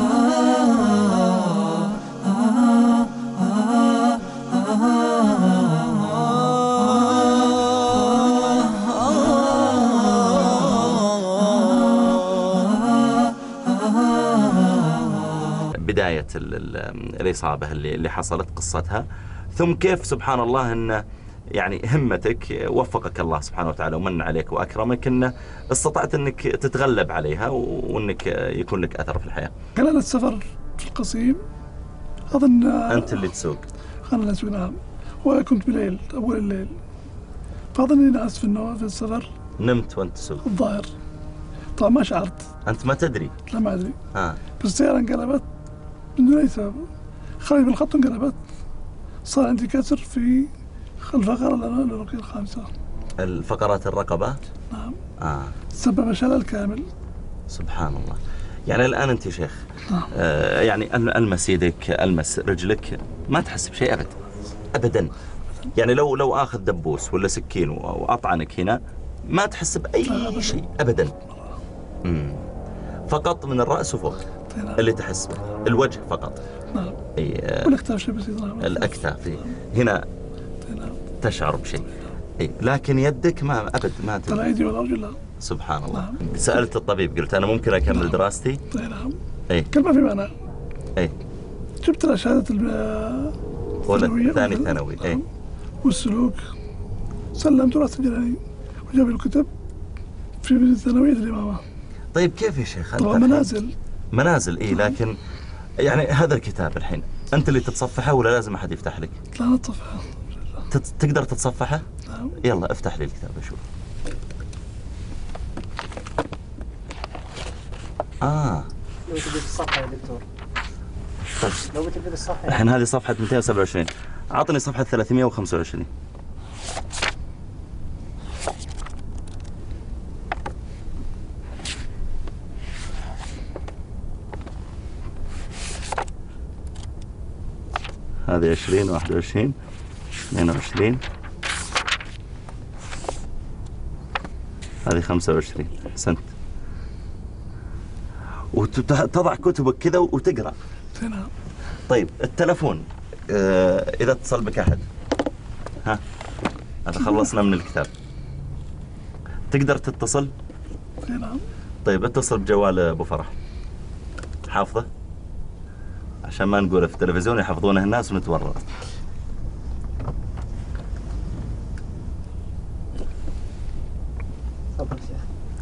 بداية الإصابة اللي اللي حصلت قصتها، ثم كيف سبحان الله أن يعني همتك وفقك الله سبحانه وتعالى ومن عليك وأكرمك أن استطعت أنك تتغلب عليها وأنك يكون لك أثر في الحياة. خلال السفر في القصيم أظن أنت اللي تسوق. أنا أسوق نعم، وكنت بليل أول الليل، فأظن إني نعست في النوم في السفر. نمت وأنت تسوق؟ الظاهر طبعا ما شعرت. أنت ما تدري؟ لا ما أدري. آه. بس السيارة انقلبت من دون أي سبب، خرج بالخط انقلبت، صار عندي كسر في الفقرة الرقية الخامسة. الفقرات الرقبة؟ نعم. آه. سبب شلل كامل. سبحان الله. يعني الآن أنت شيخ نعم. آه يعني ألمس يدك ألمس رجلك ما تحس بشيء أبدا أبدا. يعني لو لو آخذ دبوس ولا سكين وأطعنك هنا ما تحس بأي شيء أبدا. مم. فقط من الرأس وفوق اللي تحس به، الوجه فقط. نعم. أي آه والأكتاف شيء بسيط. نعم. الأكتاف هنا نعم. تشعر بشيء. أي لكن يدك ما أبد ما تدري. الأيدي والأرجل لا. سبحان الله. نعم. سألت الطبيب قلت أنا ممكن أكمل نعم. دراستي؟ نعم. أي كلمة في معنى. أي جبت له شهادة الثانوية ثاني ثانوي. أي والسلوك سلمت رأس الجلالي وجاب الكتب في الثانوية الإمامة. طيب كيف يا شيخ؟ طبعا منازل منازل إيه، لكن يعني هذا الكتاب الحين أنت اللي تتصفحه ولا لازم أحد يفتح لك؟ لا أنا أتصفحه. تقدر تتصفحه؟ نعم. يلا افتح لي الكتاب أشوف. آه لو تبي الصفحة يا دكتور. طيب لو تبي الصفحة الحين هذه صفحة مئتين وسبعة وعشرين، أعطني صفحة ثلاثمئة وخمسة وعشرين. هذه عشرين واحد وعشرين اثنين وعشرين، هذه خمسة وعشرين. أحسنت. وتضع كتبك كذا وتقرأ. نعم. طيب التلفون آه إذا اتصل بك أحد، ها هذا خلصنا من الكتاب، تقدر تتصل؟ نعم. طيب اتصل بجوال أبو فرح، حافظه عشان ما نقوله في التلفزيون يحفظونه الناس ونتورط. تفضل شيخ.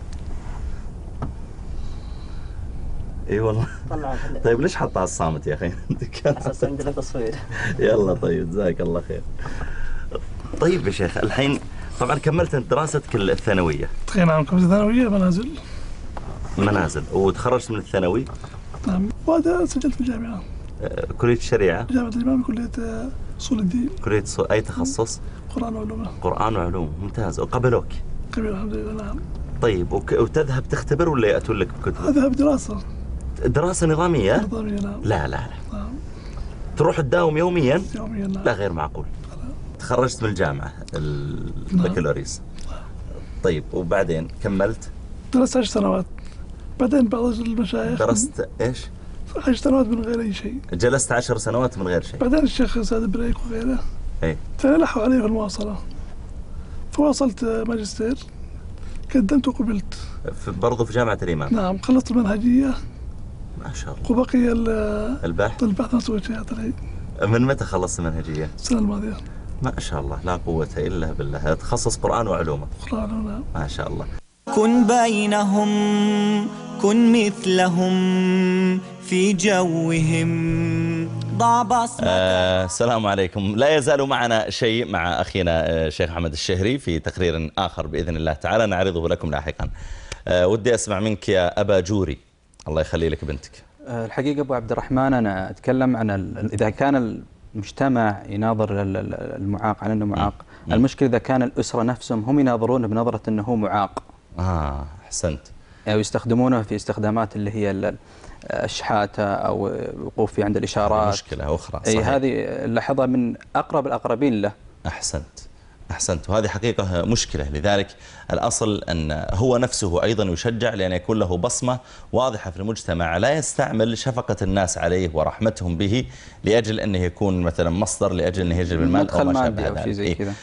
اي والله. طلع. طيب ليش حطها على الصامت يا اخي؟ اساس عندنا تصوير. يلا طيب جزاك الله خير. طيب يا شيخ الحين طبعا كملت انت دراستك الثانويه. اي نعم كملت الثانويه منازل. منازل. وتخرجت من الثانوي؟ نعم. وهذا سجلت في الجامعة. آه، كلية الشريعة؟ جامعة الإمام، كلية أصول الدين. كلية صو... أي تخصص؟ قرآن وعلوم. قرآن وعلوم، ممتاز. وقبلوك؟ قبل الحمد لله. نعم. طيب وك... وتذهب تختبر ولا يأتون لك بكتب؟ أذهب دراسة. دراسة نظامية؟ نظامية نعم. لا لا لا. نعم. تروح تداوم يوميا؟ يوميا نعم. لا غير معقول. تخرجت من الجامعة البكالوريوس. طيب وبعدين كملت؟ درست عشر سنوات. بعدين بعض المشايخ. درست ايش؟ عشر سنوات من غير أي شيء. جلست عشر سنوات من غير شيء. بعدين الشيخ سعد بريك وغيره. اي. تلحوا علي في المواصلة. فواصلت ماجستير. قدمت وقبلت. برضه في جامعة الإمام؟ نعم. خلصت المنهجية. ما شاء الله. وبقي البحث؟ البحث ما سويت شيء الحين. من متى خلصت المنهجية؟ السنة الماضية. ما شاء الله، لا قوة إلا بالله. تخصص قرآن وعلومه؟ قرآن وعلومه. ما شاء الله. كن بينهم، كن مثلهم في جوهم، ضع بصمتك. آه السلام عليكم. لا يزال معنا شيء مع أخينا آه شيخ أحمد الشهري في تقرير آخر بإذن الله تعالى نعرضه لكم لاحقا. آه ودي أسمع منك يا أبا جوري، الله يخلي لك بنتك. الحقيقة أبو عبد الرحمن أنا أتكلم عن إذا كان المجتمع يناظر المعاق على أنه معاق، م. المشكلة إذا كان الأسرة نفسهم هم يناظرونه بنظرة أنه معاق. آه أحسنت. أو يستخدمونه في استخدامات اللي هي الشحاتة أو الوقوف عند الإشارات. مشكلة أخرى. أي هذه لاحظها من أقرب الأقربين له. أحسنت أحسنت. وهذه حقيقة مشكلة. لذلك الأصل أن هو نفسه أيضا يشجع لأن يكون له بصمة واضحة في المجتمع، لا يستعمل شفقة الناس عليه ورحمتهم به لأجل أنه يكون مثلا مصدر لأجل أنه يجلب المال أو ما شابه ذلك. زي كذا.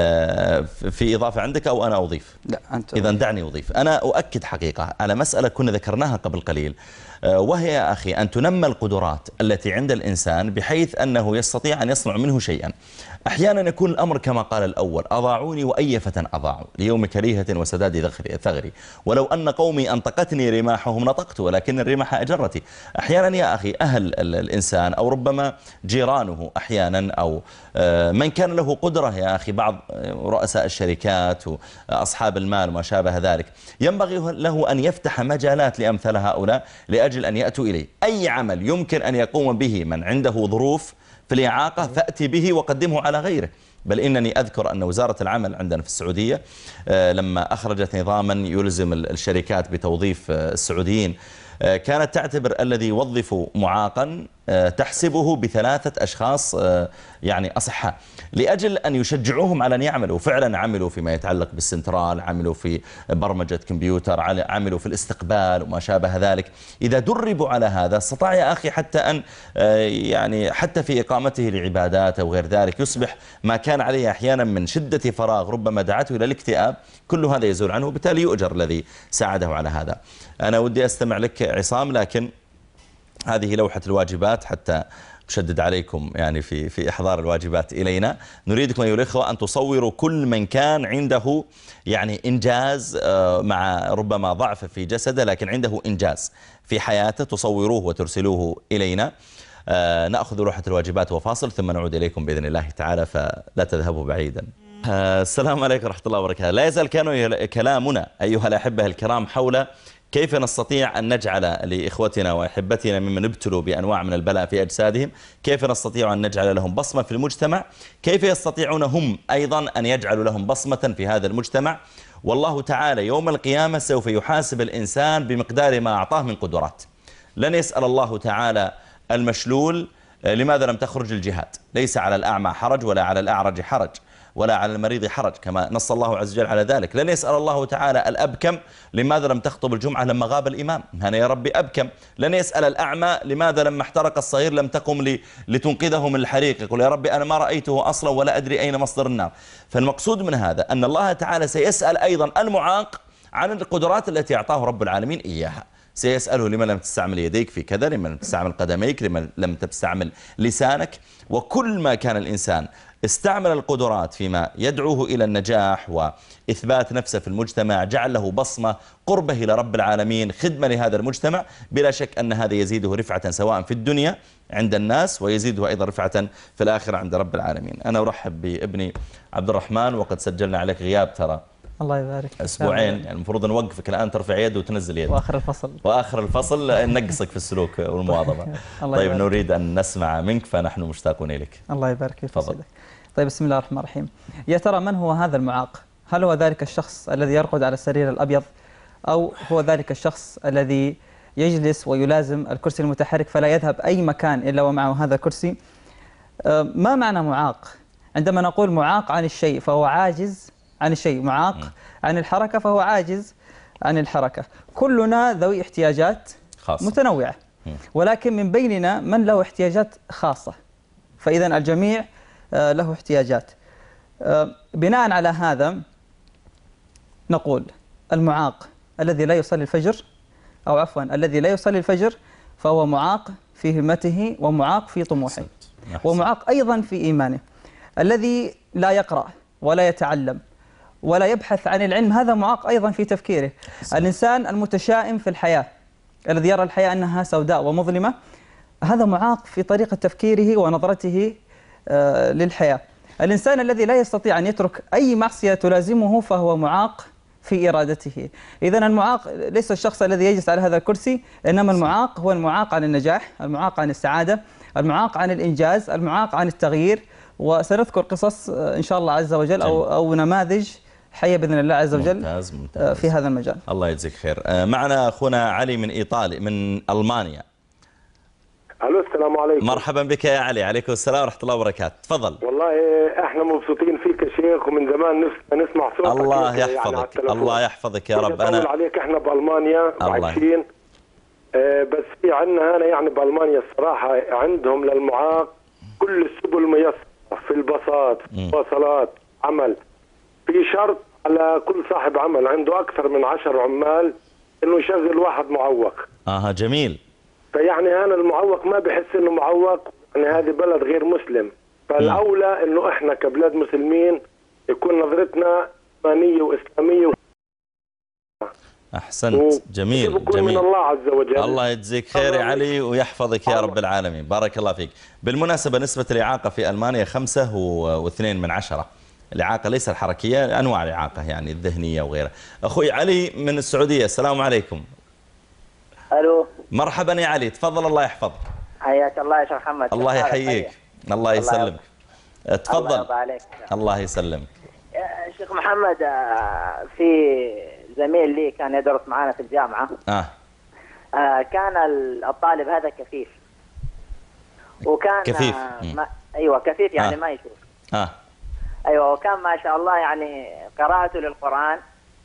آه في إضافة عندك أو أنا أضيف؟ لا أنت. إذا دعني أضيف. أنا أؤكد حقيقة على مسألة كنا ذكرناها قبل قليل، وهي يا أخي أن تنمى القدرات التي عند الإنسان بحيث أنه يستطيع أن يصنع منه شيئا. أحيانا يكون الأمر كما قال الأول: أضاعوني وأي فتى أضاعوا ليوم كريهة وسداد ثغري، ولو أن قومي أنطقتني رماحهم نطقت ولكن الرماح أجرتي. أحيانا يا أخي أهل الإنسان أو ربما جيرانه أحيانا أو من كان له قدرة يا أخي، بعض رؤساء الشركات وأصحاب المال وما شابه ذلك، ينبغي له أن يفتح مجالات لأمثال هؤلاء لأجل أن يأتوا إليه. أي عمل يمكن أن يقوم به من عنده ظروف في الإعاقة فأتي به وقدمه على غيره. بل إنني أذكر أن وزارة العمل عندنا في السعودية لما أخرجت نظاما يلزم الشركات بتوظيف السعوديين، كانت تعتبر الذي يوظف معاقا تحسبه بثلاثة أشخاص يعني أصحاء لأجل أن يشجعوهم على أن يعملوا. فعلا عملوا فيما يتعلق بالسنترال، عملوا في برمجة كمبيوتر، عملوا في الاستقبال وما شابه ذلك. إذا دربوا على هذا استطاع يا أخي حتى أن يعني حتى في إقامته لعبادات أو غير ذلك يصبح ما كان عليه أحيانا من شدة فراغ ربما دعته إلى الاكتئاب، كل هذا يزول عنه، وبالتالي يؤجر الذي ساعده على هذا. أنا ودي أستمع لك عصام، لكن هذه لوحة الواجبات حتى أشدد عليكم يعني في في إحضار الواجبات إلينا. نريدكم أيها الأخوة أن تصوروا كل من كان عنده يعني إنجاز مع ربما ضعف في جسده، لكن عنده إنجاز في حياته، تصوروه وترسلوه إلينا. نأخذ لوحة الواجبات وفاصل ثم نعود إليكم بإذن الله تعالى، فلا تذهبوا بعيدا. السلام عليكم ورحمة الله وبركاته. لا يزال كان كلامنا أيها الأحبة الكرام حول كيف نستطيع أن نجعل لإخوتنا وأحبتنا ممن ابتلوا بأنواع من البلاء في أجسادهم، كيف نستطيع أن نجعل لهم بصمة في المجتمع، كيف يستطيعون هم أيضا أن يجعلوا لهم بصمة في هذا المجتمع. والله تعالى يوم القيامة سوف يحاسب الإنسان بمقدار ما أعطاه من قدرات. لن يسأل الله تعالى المشلول لماذا لم تخرج الجهاد، ليس على الأعمى حرج ولا على الأعرج حرج ولا على المريض حرج كما نص الله عز وجل على ذلك. لن يسأل الله تعالى الأبكم لماذا لم تخطب الجمعة لما غاب الإمام، أنا يا ربي أبكم. لن يسأل الأعمى لماذا لما احترق الصغير لم تقم لتنقذه من الحريق، يقول يا ربي أنا ما رأيته أصلا ولا أدري أين مصدر النار. فالمقصود من هذا أن الله تعالى سيسأل أيضا المعاق عن القدرات التي أعطاه رب العالمين إياها. سيسأله لما لم تستعمل يديك في كذا، لما لم تستعمل قدميك، لما لم تستعمل لسانك. وكل ما كان الإنسان استعمل القدرات فيما يدعوه إلى النجاح وإثبات نفسه في المجتمع، جعل له بصمة، قربه إلى رب العالمين، خدمة لهذا المجتمع، بلا شك أن هذا يزيده رفعة سواء في الدنيا عند الناس ويزيده أيضا رفعة في الآخرة عند رب العالمين. أنا أرحب بابني عبد الرحمن، وقد سجلنا عليك غياب ترى الله يبارك. اسبوعين يعني المفروض نوقفك الان ترفع يد وتنزل يد. واخر الفصل. واخر الفصل ننقصك في السلوك والمواظبه. الله طيب يبارك. نريد ان نسمع منك فنحن مشتاقون اليك. الله يبارك فيك. تفضل. طيب بسم الله الرحمن الرحيم. يا ترى من هو هذا المعاق؟ هل هو ذلك الشخص الذي يرقد على السرير الابيض، او هو ذلك الشخص الذي يجلس ويلازم الكرسي المتحرك فلا يذهب اي مكان الا ومعه هذا الكرسي؟ ما معنى معاق؟ عندما نقول معاق عن الشيء فهو عاجز عن الشيء، معاق عن الحركة فهو عاجز عن الحركة. كلنا ذوي احتياجات خاصة متنوعة، ولكن من بيننا من له احتياجات خاصة، فإذا الجميع له احتياجات. بناء على هذا نقول المعاق الذي لا يصلي الفجر، أو عفوا الذي لا يصلي الفجر فهو معاق في همته ومعاق في طموحه ومعاق أيضا في إيمانه. الذي لا يقرأ ولا يتعلم ولا يبحث عن العلم هذا معاق أيضا في تفكيره. الإنسان المتشائم في الحياة الذي يرى الحياة أنها سوداء ومظلمة هذا معاق في طريقة تفكيره ونظرته للحياة. الإنسان الذي لا يستطيع أن يترك أي معصية تلازمه فهو معاق في إرادته. إذن المعاق ليس الشخص الذي يجلس على هذا الكرسي، إنما المعاق هو المعاق عن النجاح، المعاق عن السعادة، المعاق عن الإنجاز، المعاق عن التغيير. وسنذكر قصص إن شاء الله عز وجل أو, أو نماذج حية بإذن الله عز وجل ممتاز ممتاز. في هذا المجال. الله يجزيك خير. معنا أخونا علي من إيطاليا من ألمانيا. الو السلام عليكم. مرحبا بك يا علي. عليكم السلام ورحمة الله وبركاته. تفضل. والله احنا مبسوطين فيك يا شيخ، ومن زمان نفسنا نسمع صوتك. الله يحفظك يعني الله يحفظك يا رب. انا عليك احنا بالمانيا عايشين، اه بس في عندنا هنا يعني بالمانيا الصراحه عندهم للمعاق كل السبل ميسره في الباصات، في المواصلات، عمل. في شرط على كل صاحب عمل عنده اكثر من عشر عمال انه يشغل واحد معوق. اه جميل. فيعني انا المعوق ما بحس انه معوق، يعني هذه بلد غير مسلم، فالاولى انه احنا كبلاد مسلمين يكون نظرتنا ايمانيه واسلاميه. احسنت. جميل جميل. من الله عز وجل. الله يجزيك خير يا علي ويحفظك يا رب العالمين. بارك الله فيك. بالمناسبه نسبه الاعاقه في المانيا خمسة واثنين من عشرة. الإعاقة ليس الحركية، أنواع الإعاقة يعني الذهنية وغيرها. أخوي علي من السعودية، السلام عليكم. ألو. مرحبا يا علي، تفضل الله يحفظك. حياك الله يا شيخ محمد. الله يحييك. الله يسلمك. تفضل. الله عليك. الله يسلمك. شيخ محمد، في زميل لي كان يدرس معنا في الجامعة. آه. كان الطالب هذا كفيف. وكان كفيف. ما أيوة كفيف يعني آه. ما يشوف. آه. أيوة، وكان ما شاء الله يعني قراءته للقرآن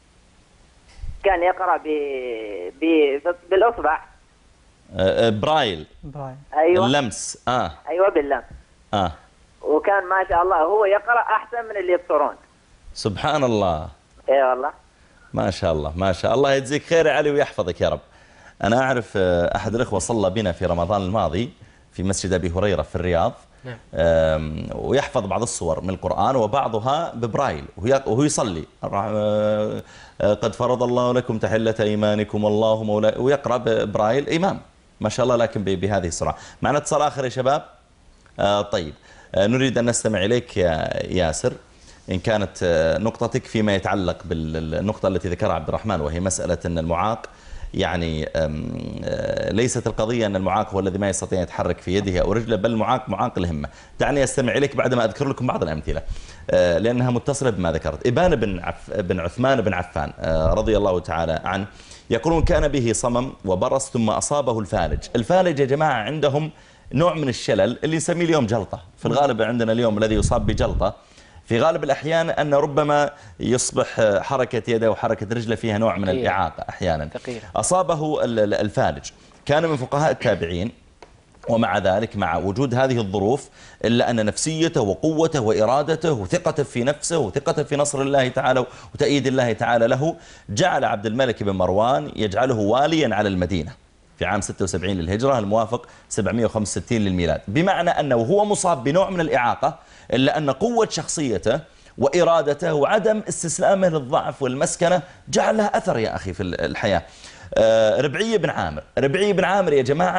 كان يقرأ ب... ب... بالأصبع. آه برايل. برايل. أيوة. اللمس. آه. أيوة باللمس. آه. وكان ما شاء الله هو يقرأ أحسن من اللي يبصرون. سبحان الله. إيه والله. ما شاء الله ما شاء الله. يجزيك خير يا علي ويحفظك يا رب. أنا أعرف أحد الأخوة صلى بنا في رمضان الماضي في مسجد أبي هريرة في الرياض. ويحفظ بعض الصور من القرآن وبعضها ببرايل وهو يصلي. قد فرض الله لكم تحلة إيمانكم والله مولا، ويقرأ ببرايل إمام ما شاء الله، لكن بهذه السرعة. معنا اتصال آخر يا شباب. طيب نريد أن نستمع إليك يا ياسر إن كانت نقطتك فيما يتعلق بالنقطة التي ذكرها عبد الرحمن، وهي مسألة أن المعاق يعني ليست القضية أن المعاق هو الذي ما يستطيع يتحرك في يده أو رجله، بل المعاق معاق الهمة. دعني أستمع إليك بعدما أذكر لكم بعض الأمثلة لأنها متصلة بما ذكرت. إبان بن, عف بن عثمان بن عفان رضي الله تعالى عنه يقولون كان به صمم وبرص ثم أصابه الفالج. الفالج يا جماعة عندهم نوع من الشلل اللي نسميه اليوم جلطة. في الغالب عندنا اليوم الذي يصاب بجلطة في غالب الأحيان أن ربما يصبح حركة يده وحركة رجله فيها نوع من الإعاقة أحيانا. أصابه الفالج. كان من فقهاء التابعين، ومع ذلك مع وجود هذه الظروف إلا أن نفسيته وقوته وإرادته وثقته في نفسه وثقته في نصر الله تعالى وتأييد الله تعالى له جعل عبد الملك بن مروان يجعله واليا على المدينة في عام ستة وسبعين للهجرة الموافق سبعمئة وخمسة وستين للميلاد. بمعنى أنه هو مصاب بنوع من الإعاقة إلا أن قوة شخصيته وإرادته وعدم استسلامه للضعف والمسكنة جعل لها أثر يا أخي في الحياة. ربعي بن عامر ربعي بن عامر يا جماعة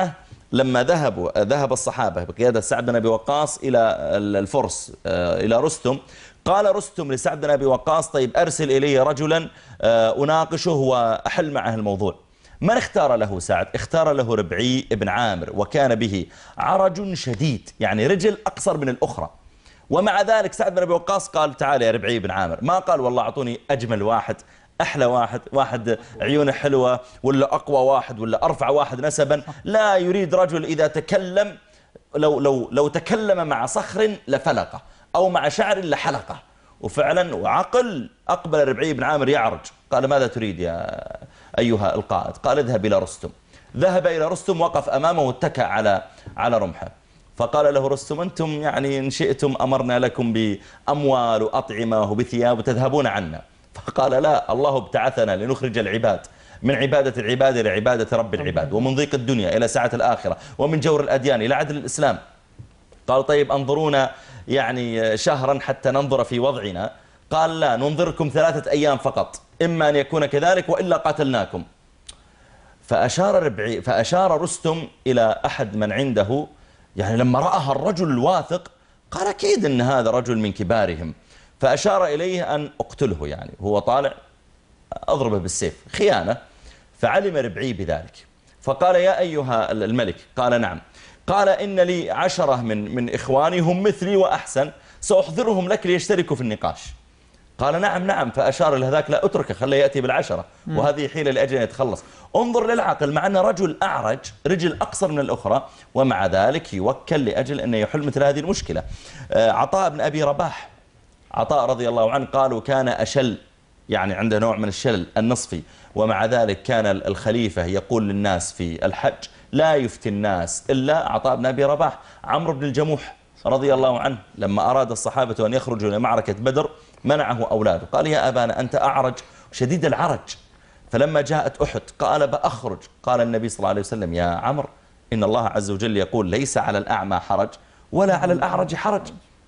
لما ذهبوا ذهب الصحابة بقيادة سعد بن أبي وقاص إلى الفرس إلى رستم، قال رستم لسعد بن أبي وقاص طيب أرسل إلي رجلا أناقشه وأحل معه الموضوع. من اختار له سعد؟ اختار له ربعي بن عامر، وكان به عرج شديد، يعني رجل أقصر من الأخرى. ومع ذلك سعد بن أبي وقاص قال تعال يا ربعي بن عامر، ما قال والله أعطوني أجمل واحد، أحلى واحد، واحد عيونه حلوة، ولا أقوى واحد، ولا أرفع واحد نسبا. لا، يريد رجل إذا تكلم لو, لو, لو تكلم مع صخر لفلقه أو مع شعر لحلقه. وفعلا وعقل أقبل ربعي بن عامر يعرج، قال ماذا تريد يا أيها القائد؟ قال اذهب إلى رستم. ذهب إلى رستم، وقف أمامه واتكأ على على رمحه، فقال له رستم أنتم يعني إن شئتم أمرنا لكم بأموال وأطعمة وبثياب وتذهبون عنا. فقال لا، الله ابتعثنا لنخرج العباد من عبادة العباد إلى عبادة رب العباد، ومن ضيق الدنيا إلى سعة الآخرة، ومن جور الأديان إلى عدل الإسلام. قال طيب أنظرونا يعني شهرا حتى ننظر في وضعنا. قال لا، ننظركم ثلاثة أيام فقط، إما أن يكون كذلك وإلا قاتلناكم. فأشار ربعي فأشار رستم إلى أحد من عنده، يعني لما رأها الرجل الواثق قال أكيد أن هذا رجل من كبارهم، فأشار إليه أن أقتله، يعني هو طالع أضربه بالسيف، خيانة. فعلم ربعي بذلك، فقال يا أيها الملك. قال نعم. قال إن لي عشرة من من إخواني هم مثلي وأحسن، سأحضرهم لك ليشتركوا في النقاش. قال نعم نعم. فأشار لهذاك لا أتركه، خليه يأتي بالعشرة، وهذه حيلة لأجل أن يتخلص. انظر للعقل، مع أن رجل أعرج رجل أقصر من الأخرى، ومع ذلك يوكل لأجل أن يحل مثل هذه المشكلة. عطاء بن أبي رباح، عطاء رضي الله عنه قالوا كان أشل، يعني عنده نوع من الشلل النصفي، ومع ذلك كان الخليفة يقول للناس في الحج لا يفتي الناس إلا عطاء بن أبي رباح. عمرو بن الجموح رضي الله عنه لما أراد الصحابة أن يخرجوا لمعركة بدر منعه أولاده، قال يا أبانا أنت أعرج شديد العرج. فلما جاءت أحد قال بأخرج، قال النبي صلى الله عليه وسلم يا عمرو إن الله عز وجل يقول ليس على الأعمى حرج ولا على الأعرج حرج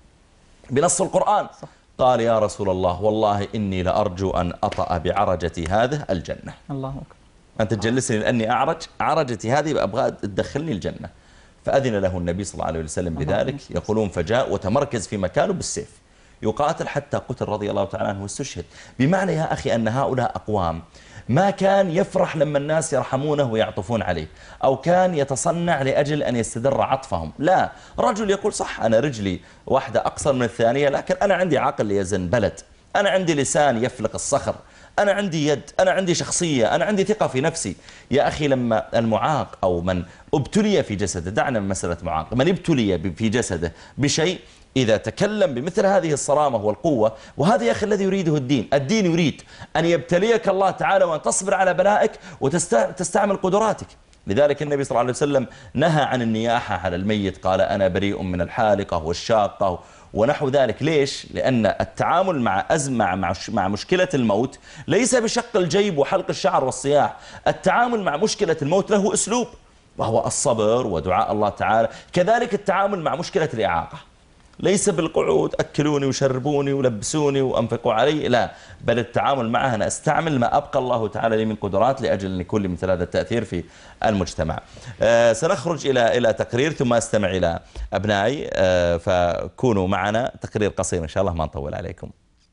بنص القرآن. قال يا رسول الله والله إني لأرجو أن أطأ بعرجتي هذه الجنة. الله أكبر. أنت تجلسني لأني أعرج، عرجتي هذه أبغى تدخلني الجنة. فأذن له النبي صلى الله عليه وسلم بذلك. يقولون فجاء وتمركز في مكانه بالسيف يقاتل حتى قتل رضي الله تعالى عنه واستشهد. بمعنى يا أخي أن هؤلاء أقوام ما كان يفرح لما الناس يرحمونه ويعطفون عليه، أو كان يتصنع لأجل أن يستدر عطفهم. لا، رجل يقول صح أنا رجلي واحدة أقصر من الثانية، لكن أنا عندي عقل يزن بلد، أنا عندي لسان يفلق الصخر، أنا عندي يد، أنا عندي شخصية، أنا عندي ثقة في نفسي. يا أخي لما المعاق أو من ابتلي في جسده، دعنا من مسألة معاق، من ابتلي في جسده بشيء إذا تكلم بمثل هذه الصرامة والقوة، وهذا يا أخي الذي يريده الدين. الدين يريد أن يبتليك الله تعالى وأن تصبر على بلائك وتستعمل قدراتك. لذلك النبي صلى الله عليه وسلم نهى عن النياحة على الميت، قال أنا بريء من الحالقة والشاقة ونحو ذلك. ليش؟ لأن التعامل مع أزمة مع مع مشكلة الموت ليس بشق الجيب وحلق الشعر والصياح. التعامل مع مشكلة الموت له أسلوب، وهو الصبر ودعاء الله تعالى. كذلك التعامل مع مشكلة الإعاقة ليس بالقعود أكلوني وشربوني ولبسوني وأنفقوا علي، لا، بل التعامل معها أنا أستعمل ما أبقى الله تعالى لي من قدرات لأجل أن يكون لي مثل هذا التأثير في المجتمع. آه سنخرج إلى إلى تقرير ثم أستمع إلى أبنائي، آه فكونوا معنا. تقرير قصير إن شاء الله ما نطول عليكم.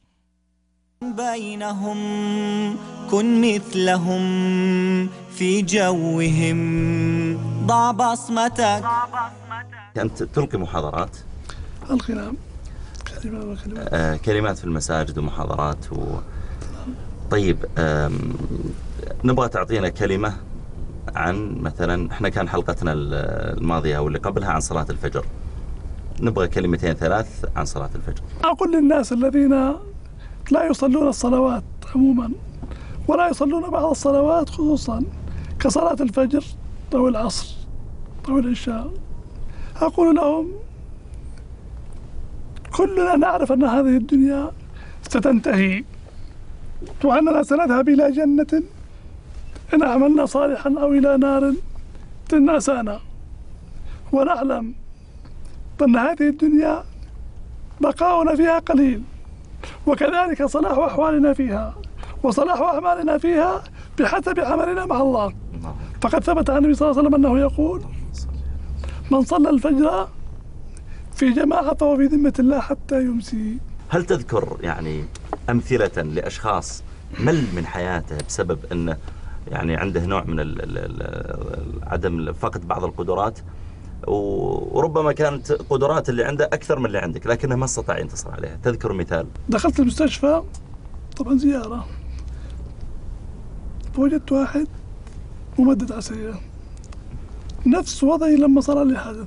بينهم كن مثلهم في جوهم، ضع بصمتك. أنت تلقي محاضرات؟ ألقي نعم، كلمات وكلمات. آه كلمات في المساجد ومحاضرات و... طيب نبغى تعطينا كلمة عن مثلا، احنا كان حلقتنا الماضية أو اللي قبلها عن صلاة الفجر، نبغى كلمتين ثلاث عن صلاة الفجر. أقول للناس الذين لا يصلون الصلوات عموما ولا يصلون بعض الصلوات خصوصا كصلاة الفجر أو العصر أو العشاء، أقول لهم كلنا نعرف أن هذه الدنيا ستنتهي وأننا سنذهب إلى جنة إن عملنا صالحا أو إلى نار إن أسانا، ونعلم أن هذه الدنيا بقاؤنا فيها قليل، وكذلك صلاح أحوالنا فيها وصلاح أعمالنا فيها بحسب عملنا مع الله. فقد ثبت عن النبي صلى الله عليه وسلم أنه يقول من صلى الفجر في جماعة فهو في ذمة الله حتى يمسي. هل تذكر يعني أمثلة لأشخاص مل من حياته بسبب أنه يعني عنده نوع من ال ال ال عدم فقد بعض القدرات، وربما كانت قدرات اللي عنده أكثر من اللي عندك لكنه ما استطاع ينتصر عليها؟ تذكر مثال؟ دخلت المستشفى طبعا زيارة، فوجدت واحد ممدد على سريره نفس وضعي لما صار لي حادث،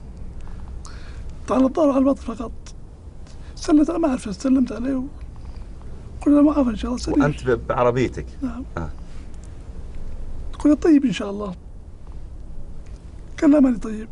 تعال الظهر على البطن فقط. سلمت ما أعرف سلمت عليه وقلنا ما أعرف إن شاء الله سليم. وأنت بعربيتك؟ نعم. آه. قلنا طيب إن شاء الله. قال لا ماني طيب.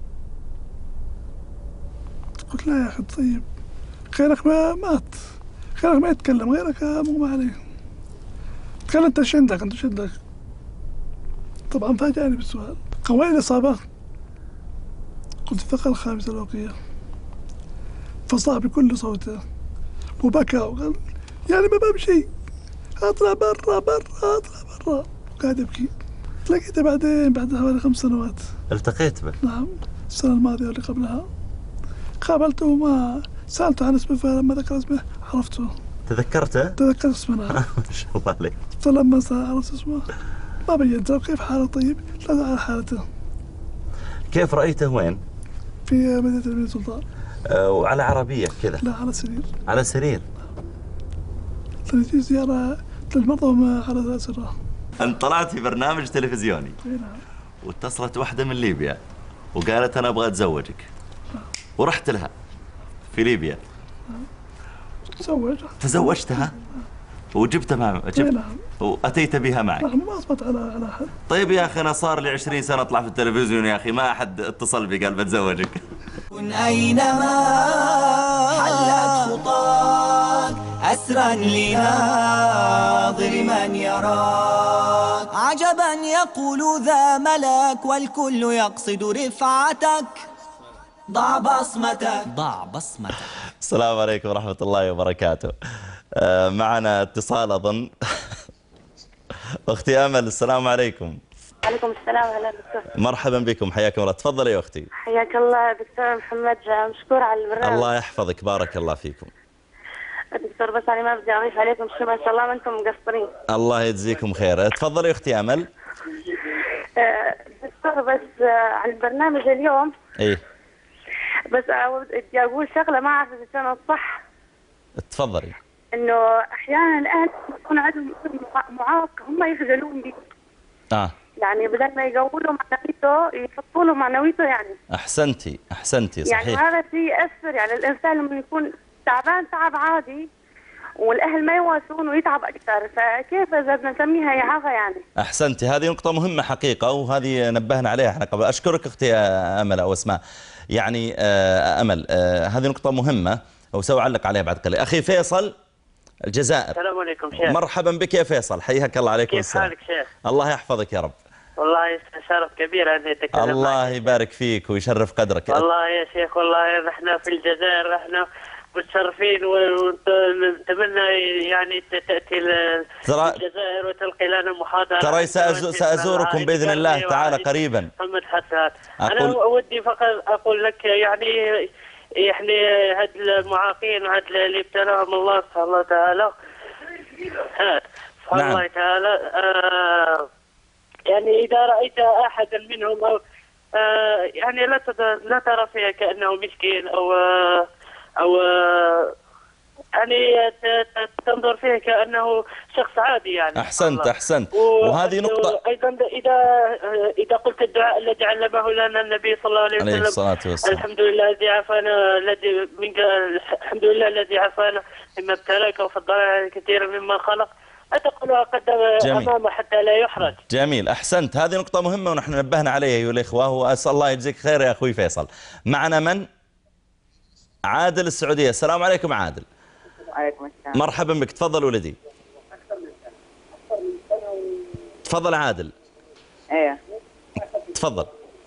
قلت لا يا أخي طيب، غيرك ما مات، غيرك ما يتكلم، غيرك مغمى عليه. قال أنت إيش عندك؟ أنت إيش عندك؟ طبعا فاجأني بالسؤال. قال وين الإصابة؟ قلت الثقة الخامسة الوقية. فصاح بكل صوته وبكى وقال يعني ما بمشي، اطلع برا برا اطلع برا، وقاعد يبكي. لقيته بعدين بعد حوالي خمس سنوات. التقيت به؟ نعم، السنة الماضية واللي قبلها قابلته وما سألته عن اسمه، فلما ذكر اسمه عرفته. تذكرته؟ تذكرت اسمه نعم. ما شاء الله عليك. فلما عرفت اسمه ما بينت له كيف حاله طيب، لا على حالته. كيف رأيته وين؟ في مدينة الملك سلطان. أه وعلى عربية كذا؟ لا على سرير. على سرير؟ تجي زيارة للمرضى وما على سرة. أنت طلعت في برنامج تلفزيوني. نعم. واتصلت واحدة من ليبيا وقالت أنا أبغى أتزوجك. ورحت لها في ليبيا. تزوج. تزوجتها؟ وجبتها مع جبت نعم. وأتيت بها معك. نعم ما أصبت على على أحد. طيب يا أخي أنا صار لي عشرين سنة أطلع في التلفزيون يا أخي، ما أحد اتصل بي قال بتزوجك. كن أينما حلت خطاك أسرا لناظر من يراك، عجبا يقول ذا ملك والكل يقصد رفعتك، ضع بصمتك ضع بصمتك. السلام عليكم ورحمة الله وبركاته. آه معنا اتصال أظن. أختي أمل، السلام عليكم. عليكم السلام. هلا دكتور. مرحبا بكم، حياكم الله. تفضلي يا أختي. حياك الله دكتور محمد، مشكور على البرنامج. الله يحفظك، بارك الله فيكم. دكتور بس أنا ما بدي أضيف عليكم شيء، ما شاء الله ما أنتم مقصرين. الله يجزيكم خير. تفضلي يا أختي أمل. دكتور بس عن البرنامج اليوم. إيه. بس بدي أقول شغلة ما أعرف إذا كانت صح. تفضلي. إنه أحيانا الأهل يكون عندهم معاق هم يخجلون به. آه. يعني بدل ما يقولوا له معنويته يحطوا له معنويته يعني. أحسنتي أحسنتي صحيح. يعني هذا الشيء يأثر، يعني الإنسان لما يكون تعبان تعب عادي والأهل ما يواسون ويتعب أكثر، فكيف إذا بدنا نسميها إعاقة يعني؟ أحسنتي، هذه نقطة مهمة حقيقة، وهذه نبهنا عليها احنا قبل. أشكرك أختي أمل أو أسماء. يعني أمل هذه نقطة مهمة وسوف أعلق عليها بعد قليل. أخي فيصل الجزائر. السلام عليكم شيخ. مرحبا بك يا فيصل، حياك الله. عليكم كيف السلام. حالك شيخ؟ الله يحفظك يا رب. والله شرف كبير أن أتكلم. الله يبارك فيك ويشرف قدرك. والله يا شيخ والله احنا في الجزائر احنا متشرفين ونتمنى يعني تأتي الجزائر وتلقي لنا محاضرة. ترى سأزوركم بإذن الله تعالى قريبا. محمد حسان. أنا ودي فقط أقول لك يعني يعني هاد المعاقين وهاد اللي ابتلاهم الله سبحانه وتعالى سبحانه الله تعالى آه يعني إذا رأيت أحدا منهم أو آه يعني لا لا ترى فيه كأنه مسكين أو آه أو آه يعني تنظر فيه كأنه شخص عادي يعني. أحسنت أحسنت. وهذه نقطة أيضا إذا إذا قلت الدعاء الذي علمه لنا النبي صلى الله عليه وسلم عليه الصلاة والسلام. الحمد لله الذي عافانا الذي من الحمد لله الذي عافانا مما ابتلاك وفضلنا كثيرا مما خلق، أتقولها قدم أمامه حتى لا يحرج. جميل أحسنت، هذه نقطة مهمة ونحن نبهنا عليها أيها الإخوة، وأسأل الله يجزيك خير يا أخوي فيصل. معنا من؟ عادل السعودية. السلام عليكم عادل. عليكم السلام. مرحبا بك، تفضل ولدي. تفضل عادل. ايه تفضل.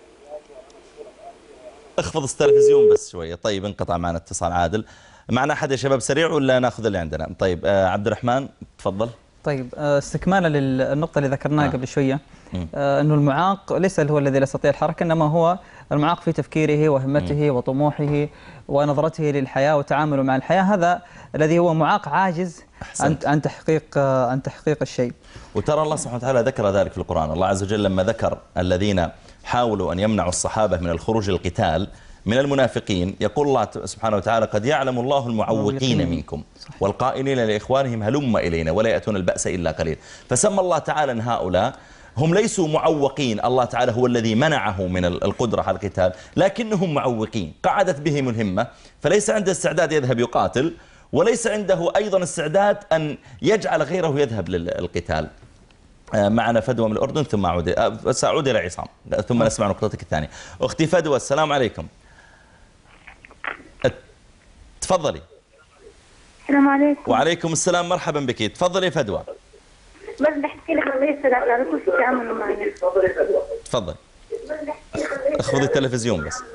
اخفض التلفزيون بس شوية. طيب انقطع معنا اتصال عادل. معنا أحد يا شباب سريع ولا ناخذ اللي عندنا؟ طيب آه عبد الرحمن تفضل. طيب استكمالا للنقطة اللي ذكرناها آه. قبل شوية، آه أنه المعاق ليس هو الذي لا يستطيع الحركة، إنما هو المعاق في تفكيره وهمته م. وطموحه ونظرته للحياة وتعامله مع الحياة، هذا الذي هو معاق عاجز عن عن تحقيق عن تحقيق الشيء. وترى الله سبحانه وتعالى ذكر ذلك في القرآن. الله عز وجل لما ذكر الذين حاولوا أن يمنعوا الصحابة من الخروج للقتال من المنافقين، يقول الله سبحانه وتعالى: قد يعلم الله المعوقين منكم والقائلين لإخوانهم هلم إلينا ولا يأتون البأس إلا قليل. فسمى الله تعالى أن هؤلاء هم ليسوا معوقين، الله تعالى هو الذي منعه من القدرة على القتال، لكنهم معوقين، قعدت بهم الهمة، فليس عنده استعداد يذهب يقاتل، وليس عنده أيضا استعداد أن يجعل غيره يذهب للقتال. معنا فدوى من الأردن ثم أعود سأعود إلى عصام ثم نسمع نقطتك الثانية. أختي فدوى، السلام عليكم. تفضلي. السلام عليكم. وعليكم السلام، مرحبا بك. تفضلي فدوى. بس بحكي لك الله يسر على كل شيء تعملوا معنا. تفضل. اخفضي التلفزيون بس.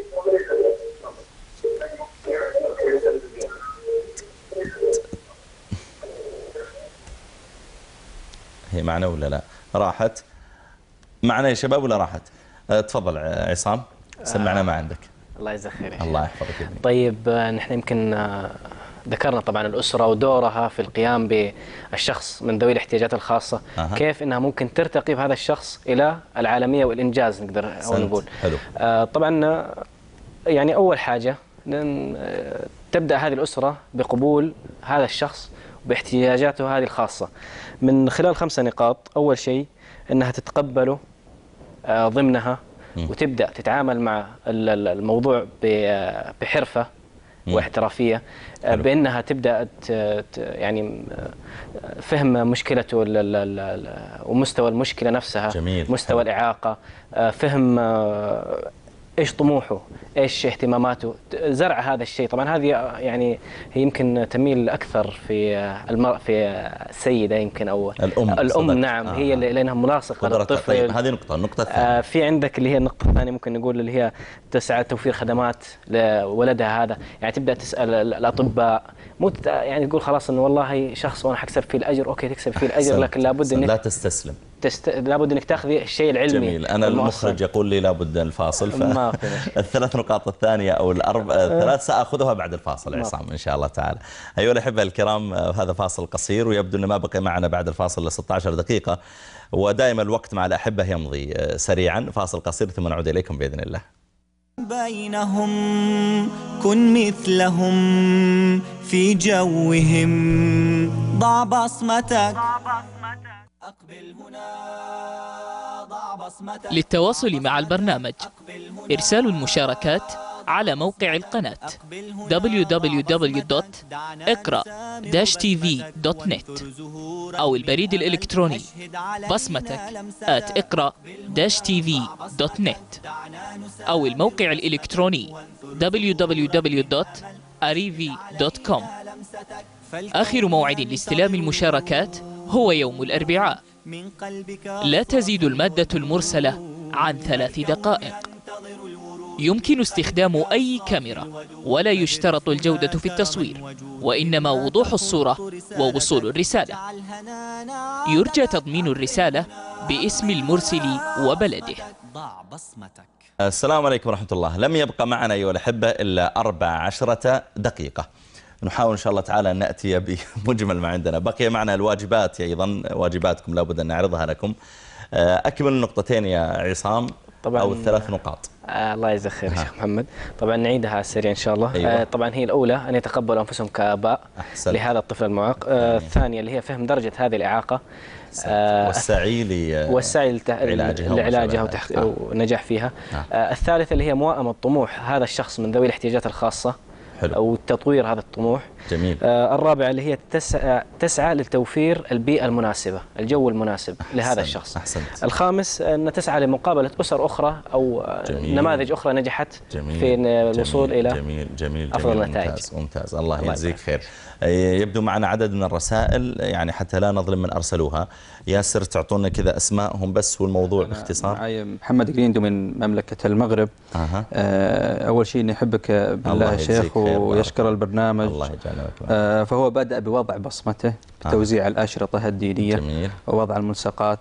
هي معنا ولا لا؟ راحت معنا يا شباب ولا راحت؟ أه تفضل عصام، سمعنا ما عندك. الله يجزاك خير. الله يحفظك. طيب نحن يمكن ذكرنا طبعا الأسرة ودورها في القيام بالشخص من ذوي الاحتياجات الخاصة، أه. كيف أنها ممكن ترتقي بهذا الشخص إلى العالمية والإنجاز نقدر أو نقول. حلو. آه طبعا يعني أول حاجة تبدأ هذه الأسرة بقبول هذا الشخص باحتياجاته هذه الخاصة من خلال خمسة نقاط. أول شيء أنها تتقبله آه ضمنها م. وتبدأ تتعامل مع الموضوع بحرفة واحترافية، حلو. بأنها تبدأ يعني فهم مشكلته ومستوى المشكلة نفسها، جميل. مستوى حلو. الإعاقة، فهم إيش طموحه، إيش اهتماماته، زرع هذا الشيء. طبعا هذه يعني هي يمكن تميل أكثر في المرأة في السيدة يمكن أو الأم, الأم نعم آه. هي اللي لأنها ملاصقة للطفل. طيب هذه نقطة. النقطة الثانية آه في عندك اللي هي النقطة الثانية ممكن نقول اللي هي تسعى توفير خدمات لولدها هذا، يعني تبدأ تسأل الأطباء، مو يعني تقول خلاص إنه والله شخص وأنا حكسب فيه الأجر، أوكي تكسب فيه الأجر، لكن لابد إنك لا تستسلم. تست... لابد انك تاخذي الشيء العلمي. جميل. انا المخرج يقول لي لابد الفاصل، ما الثلاث نقاط الثانيه او الاربع الثلاث ساخذها بعد الفاصل عصام ان شاء الله تعالى. ايها الاحبه الكرام، هذا فاصل قصير ويبدو ان ما بقي معنا بعد الفاصل الا ستة عشر دقيقه، ودائما الوقت مع الاحبه يمضي سريعا. فاصل قصير ثم نعود اليكم باذن الله. بينهم كن مثلهم في جوهم، ضع بصمتك. أقبل هنا ضع بصمتك. للتواصل مع البرنامج إرسال المشاركات على موقع القناة دبليو دبليو دبليو دوت اقرأ داش تي في دوت نت أو البريد الإلكتروني بصمتك آت اقرأ داش تي في دوت نت أو الموقع الإلكتروني دبليو دبليو دبليو دوت أريفي دوت كوم. آخر موعد لاستلام المشاركات هو يوم الأربعاء. لا تزيد المادة المرسلة عن ثلاث دقائق. يمكن استخدام أي كاميرا ولا يشترط الجودة في التصوير، وإنما وضوح الصورة ووصول الرسالة. يرجى تضمين الرسالة باسم المرسل وبلده. السلام عليكم ورحمة الله. لم يبقى معنا أيها الأحبة إلا أربع عشرة دقيقة. نحاول إن شاء الله تعالى أن نأتي بمجمل ما عندنا. بقي معنا الواجبات أيضا، واجباتكم لابد أن نعرضها لكم. أكمل النقطتين يا عصام طبعا أو الثلاث نقاط. آه الله يجزاك خير يا شيخ محمد. طبعا نعيدها سريعا إن شاء الله. أيوة. آه طبعا هي الأولى أن يتقبلوا أنفسهم كآباء أحسن. لهذا الطفل المعاق. آه الثانية اللي هي فهم درجة هذه الإعاقة آه والسعي ل والسعي لعلاجها لعلاجها وتحقيق والنجاح فيها. آه. آه الثالثة اللي هي موائمة طموح هذا الشخص من ذوي الاحتياجات الخاصة، حلو. أو تطوير هذا الطموح. جميل. آه الرابعة اللي هي تسعى, تسعى لتوفير البيئة المناسبة، الجو المناسب أحسن. لهذا الشخص. أحسنت. الخامس أن تسعى لمقابلة أسر أخرى أو جميل. نماذج أخرى نجحت جميل. في الوصول جميل. إلى جميل. جميل. أفضل جميل. النتائج. ممتاز. ممتاز. الله يجزيك خير. يبدو معنا عدد من الرسائل، يعني حتى لا نظلم من أرسلوها. ياسر تعطونا كذا أسمائهم بس والموضوع باختصار. معي محمد قريندو من مملكة المغرب. أه. أول شيء إني أحبك بالله يا شيخ ويشكر البرنامج. الله يجعله. آه فهو بدأ بوضع بصمته بتوزيع الأشرطة الدينية جميل. ووضع الملصقات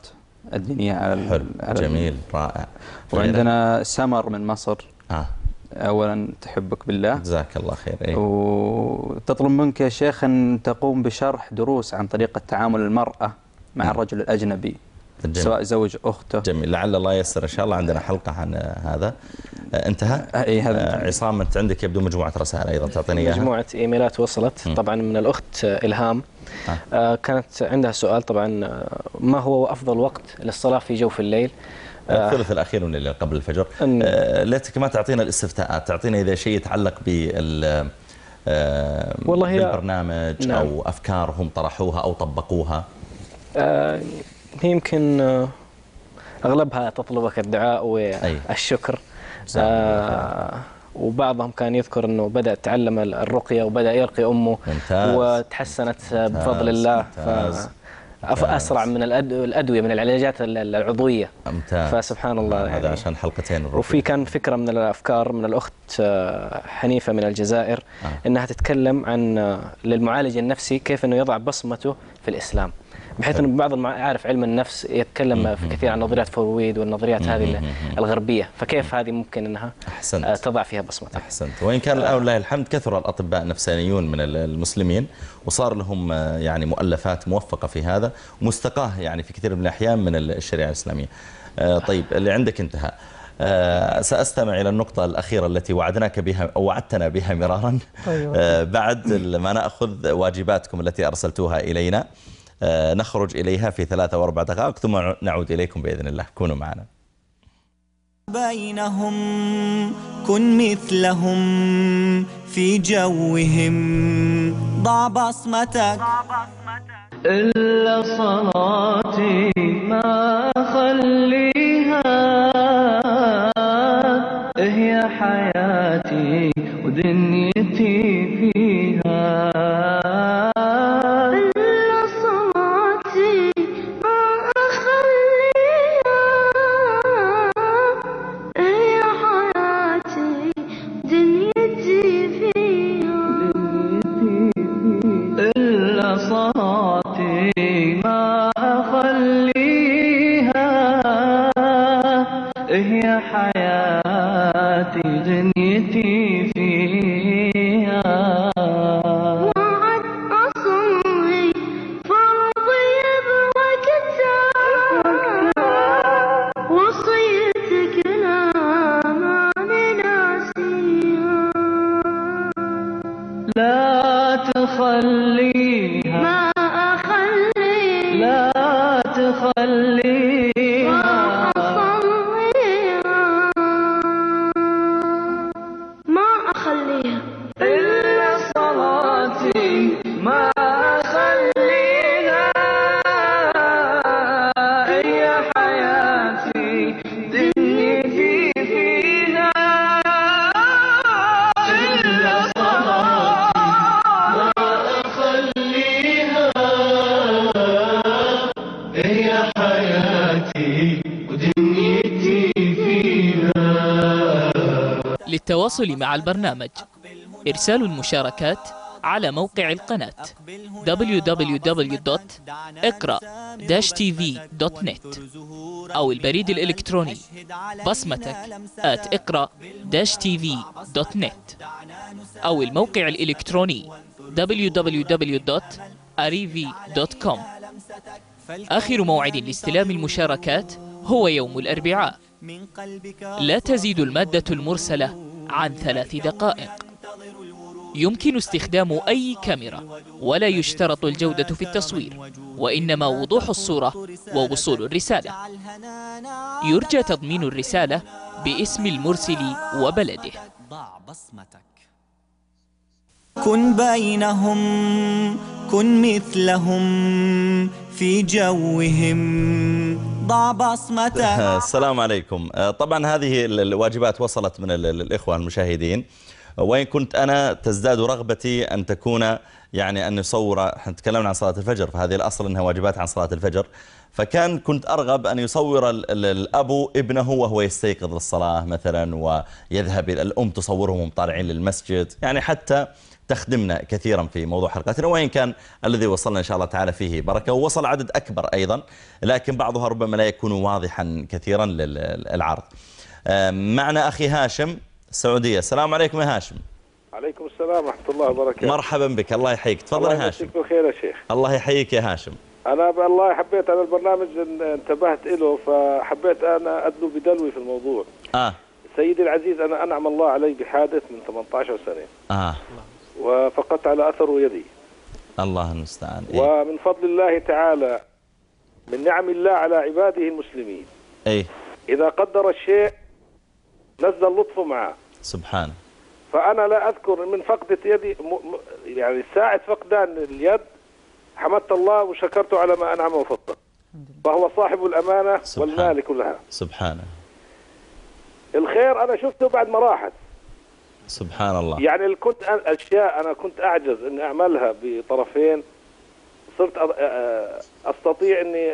الدينية على حلو. على جميل رائع. وعندنا سمر من مصر. آه. أولا تحبك بالله، جزاك الله خير. إيه؟ وتطلب منك يا شيخ أن تقوم بشرح دروس عن طريقة تعامل المرأة مع م. الرجل الأجنبي، جميل. سواء زوج أخته. جميل، لعل الله ييسر إن شاء الله. عندنا حلقة عن هذا. انتهى. أي هذا. آه عصام، أنت عندك يبدو مجموعة رسائل أيضا تعطيني إياها. مجموعة إيميلات وصلت م. طبعا من الأخت إلهام. آه. آه كانت عندها سؤال طبعا، ما هو أفضل وقت للصلاة في جوف الليل؟ الثلث الأخير من الليل قبل الفجر. آه ليتك ما تعطينا الاستفتاءات، تعطينا إذا شيء يتعلق بال آه والله بالبرنامج نعم. أو أفكار هم طرحوها أو طبقوها. آه يمكن آه أغلبها تطلبك الدعاء والشكر. آه وبعضهم كان يذكر أنه بدأ تعلم الرقية وبدأ يرقي أمه. ممتاز. وتحسنت ممتاز. بفضل الله. ممتاز. أسرع من الأدوية من العلاجات العضوية. ممتاز. فسبحان الله هذا يعني. عشان حلقتين الرقية. وفي كان فكرة من الأفكار من الأخت حنيفة من الجزائر آه. أنها تتكلم عن للمعالج النفسي كيف أنه يضع بصمته في الإسلام، بحيث أنه بعض عارف علم النفس يتكلم في كثير عن نظريات فرويد والنظريات هذه الغربية، فكيف هذه ممكن أنها أحسنت. تضع فيها بصمتها. أحسنت. وإن كان الآن لله الحمد كثر الأطباء النفسانيون من المسلمين وصار لهم يعني مؤلفات موفقة في هذا ومستقاه يعني في كثير من الأحيان من الشريعة الإسلامية. طيب اللي عندك انتهى. سأستمع إلى النقطة الأخيرة التي وعدناك بها أو وعدتنا بها مرارا. أيوة. بعد ما نأخذ واجباتكم التي أرسلتوها إلينا نخرج إليها في ثلاثة وأربع دقائق ثم نعود إليكم بإذن الله. كونوا معنا. بينهم كن مثلهم في جوهم ضع بصمتك. إلا صلاتي ما أخليها، هي حياتي ودنيتي فيها. صلاتي ما أخليها، هي حياتي دنيتي فيها. وعد أصلي فرضي بوقتها، وصيتك لا ماني ناسيها. لا تخلي ما أخلي، لا تخلي ما أصليها، ما أخليها. إلا صلاتي ما أخليها، هي حياتي دنيتي فيها. إلا صلاتي هي حياتي ودنيتي فيها. للتواصل مع البرنامج إرسال المشاركات على موقع القناة دبليو دبليو دبليو دوت اقرأ داش تي في دوت نت أو البريد الإلكتروني بصمتك آت اقرأ داش تي في دوت نت أو الموقع الإلكتروني دبليو دبليو دبليو دوت أريفي دوت كوم. آخر موعد لاستلام المشاركات هو يوم الأربعاء. لا تزيد المادة المرسلة عن ثلاث دقائق. يمكن استخدام أي كاميرا ولا يشترط الجودة في التصوير، وإنما وضوح الصورة ووصول الرسالة. يرجى تضمين الرسالة باسم المرسل وبلده. كن بينهم كن مثلهم في جوهم ضع بصمتك. السلام عليكم. طبعا هذه الواجبات وصلت من الإخوة المشاهدين، وين كنت أنا تزداد رغبتي أن تكون يعني أن يصور، احنا تكلمنا عن صلاة الفجر فهذه الأصل أنها واجبات عن صلاة الفجر، فكان كنت أرغب أن يصور الأب ابنه وهو يستيقظ للصلاة مثلا ويذهب إلى الأم تصورهم طالعين للمسجد، يعني حتى تخدمنا كثيرا في موضوع حلقاتنا، وإن كان الذي وصلنا إن شاء الله تعالى فيه بركة، ووصل عدد أكبر أيضا، لكن بعضها ربما لا يكون واضحا كثيرا للعرض. معنا أخي هاشم السعودية. السلام عليكم يا هاشم. عليكم السلام ورحمة الله وبركاته. مرحبا بك، الله يحييك. تفضل يا هاشم. الله بخير يا شيخ. الله يحييك يا هاشم. أنا بالله حبيت على البرنامج انتبهت له، فحبيت أنا أدلو بدلوي في الموضوع. آه. سيدي العزيز، أنا أنعم الله علي بحادث من ثمانية عشر سنة. آه. وفقدت على أثره يدي. الله المستعان. إيه؟ ومن فضل الله تعالى من نعم الله على عباده المسلمين. أي. إذا قدر الشيء نزل لطفه معه. سبحانه. فأنا لا أذكر من فقدة يدي يعني ساعة فقدان اليد حمدت الله وشكرته على ما أنعم وفضل، فهو صاحب الأمانة والمالك لها. سبحانه. الخير أنا شفته بعد ما راحت. سبحان الله. يعني كنت أشياء أنا كنت أعجز أن أعملها بطرفين، صرت أستطيع أني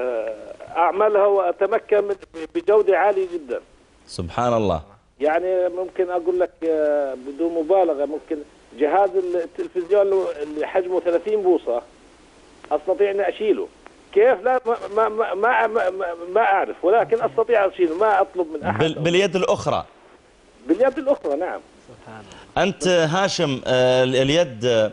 أعملها وأتمكن بجودة عالية جدا. سبحان الله. يعني ممكن أقول لك بدون مبالغة، ممكن جهاز التلفزيون اللي حجمه ثلاثين بوصة أستطيع أن أشيله. كيف؟ لا ما ما ما ما, ما أعرف، ولكن أستطيع أشيله، ما أطلب من أحد. باليد الأخرى. باليد الأخرى نعم. سبحان الله. أنت هاشم اليد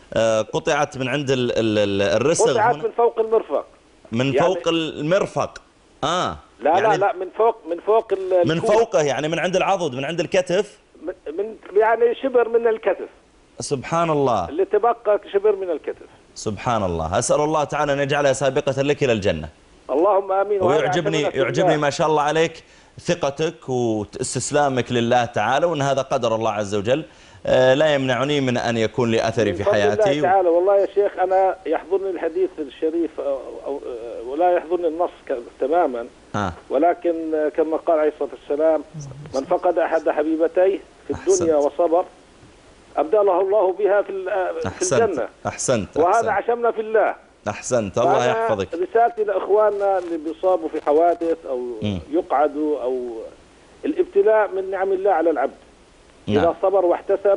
قطعت من عند الرسغ. قطعت من فوق المرفق. من يعني فوق المرفق. آه. لا يعني لا لا من فوق من فوق من فوقه، يعني من عند العضد، من عند الكتف. من يعني شبر من الكتف. سبحان الله. اللي تبقى شبر من الكتف. سبحان الله. أسأل الله تعالى أن يجعلها سابقة لك إلى الجنة. اللهم آمين. ويعجبني يعجبني ما شاء الله عليك ثقتك واستسلامك لله تعالى، وأن هذا قدر الله عز وجل لا يمنعني من أن يكون لي أثري في حياتي. الله تعالى. والله يا شيخ أنا يحضرني الحديث الشريف أو أو ولا يحضرني النص تماما، آه. ولكن كما قال عليه الصلاة والسلام من فقد أحد حبيبتيه في الدنيا وصبر أبدله الله بها في, في الجنة. أحسنت. وهذا عشمنا في الله. أحسنت. الله يحفظك. رسالتي لإخواننا اللي بيصابوا في حوادث أو م. يقعدوا أو الابتلاء من نعم الله على العبد. نعم. إذا صبر واحتسب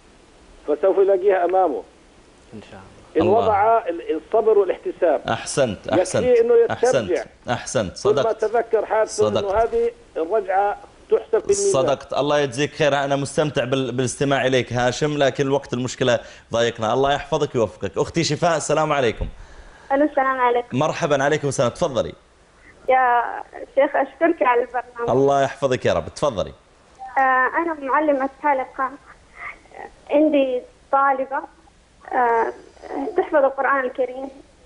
فسوف يلاقيها أمامه إن شاء الله. إن الله. وضع الصبر والاحتساب. أحسنت. أحسنت. يكفي إنه يسترجع. أحسنت. أحسنت. صدقت. كل ما تذكر حادثة إنه هذه الرجعة تحسب بالميزان. صدقت. الله يجزيك خير. أنا مستمتع بالاستماع إليك هاشم، لكن الوقت المشكلة ضايقنا. الله يحفظك ويوفقك. أختي شفاء السلام عليكم. ألو السلام عليكم. مرحبا. عليكم السلام. تفضلي يا شيخ. أشكرك على البرنامج. الله يحفظك يا رب. تفضلي. آه أنا معلمة حلقة، عندي طالبة آه تحفظ القرآن الكريم.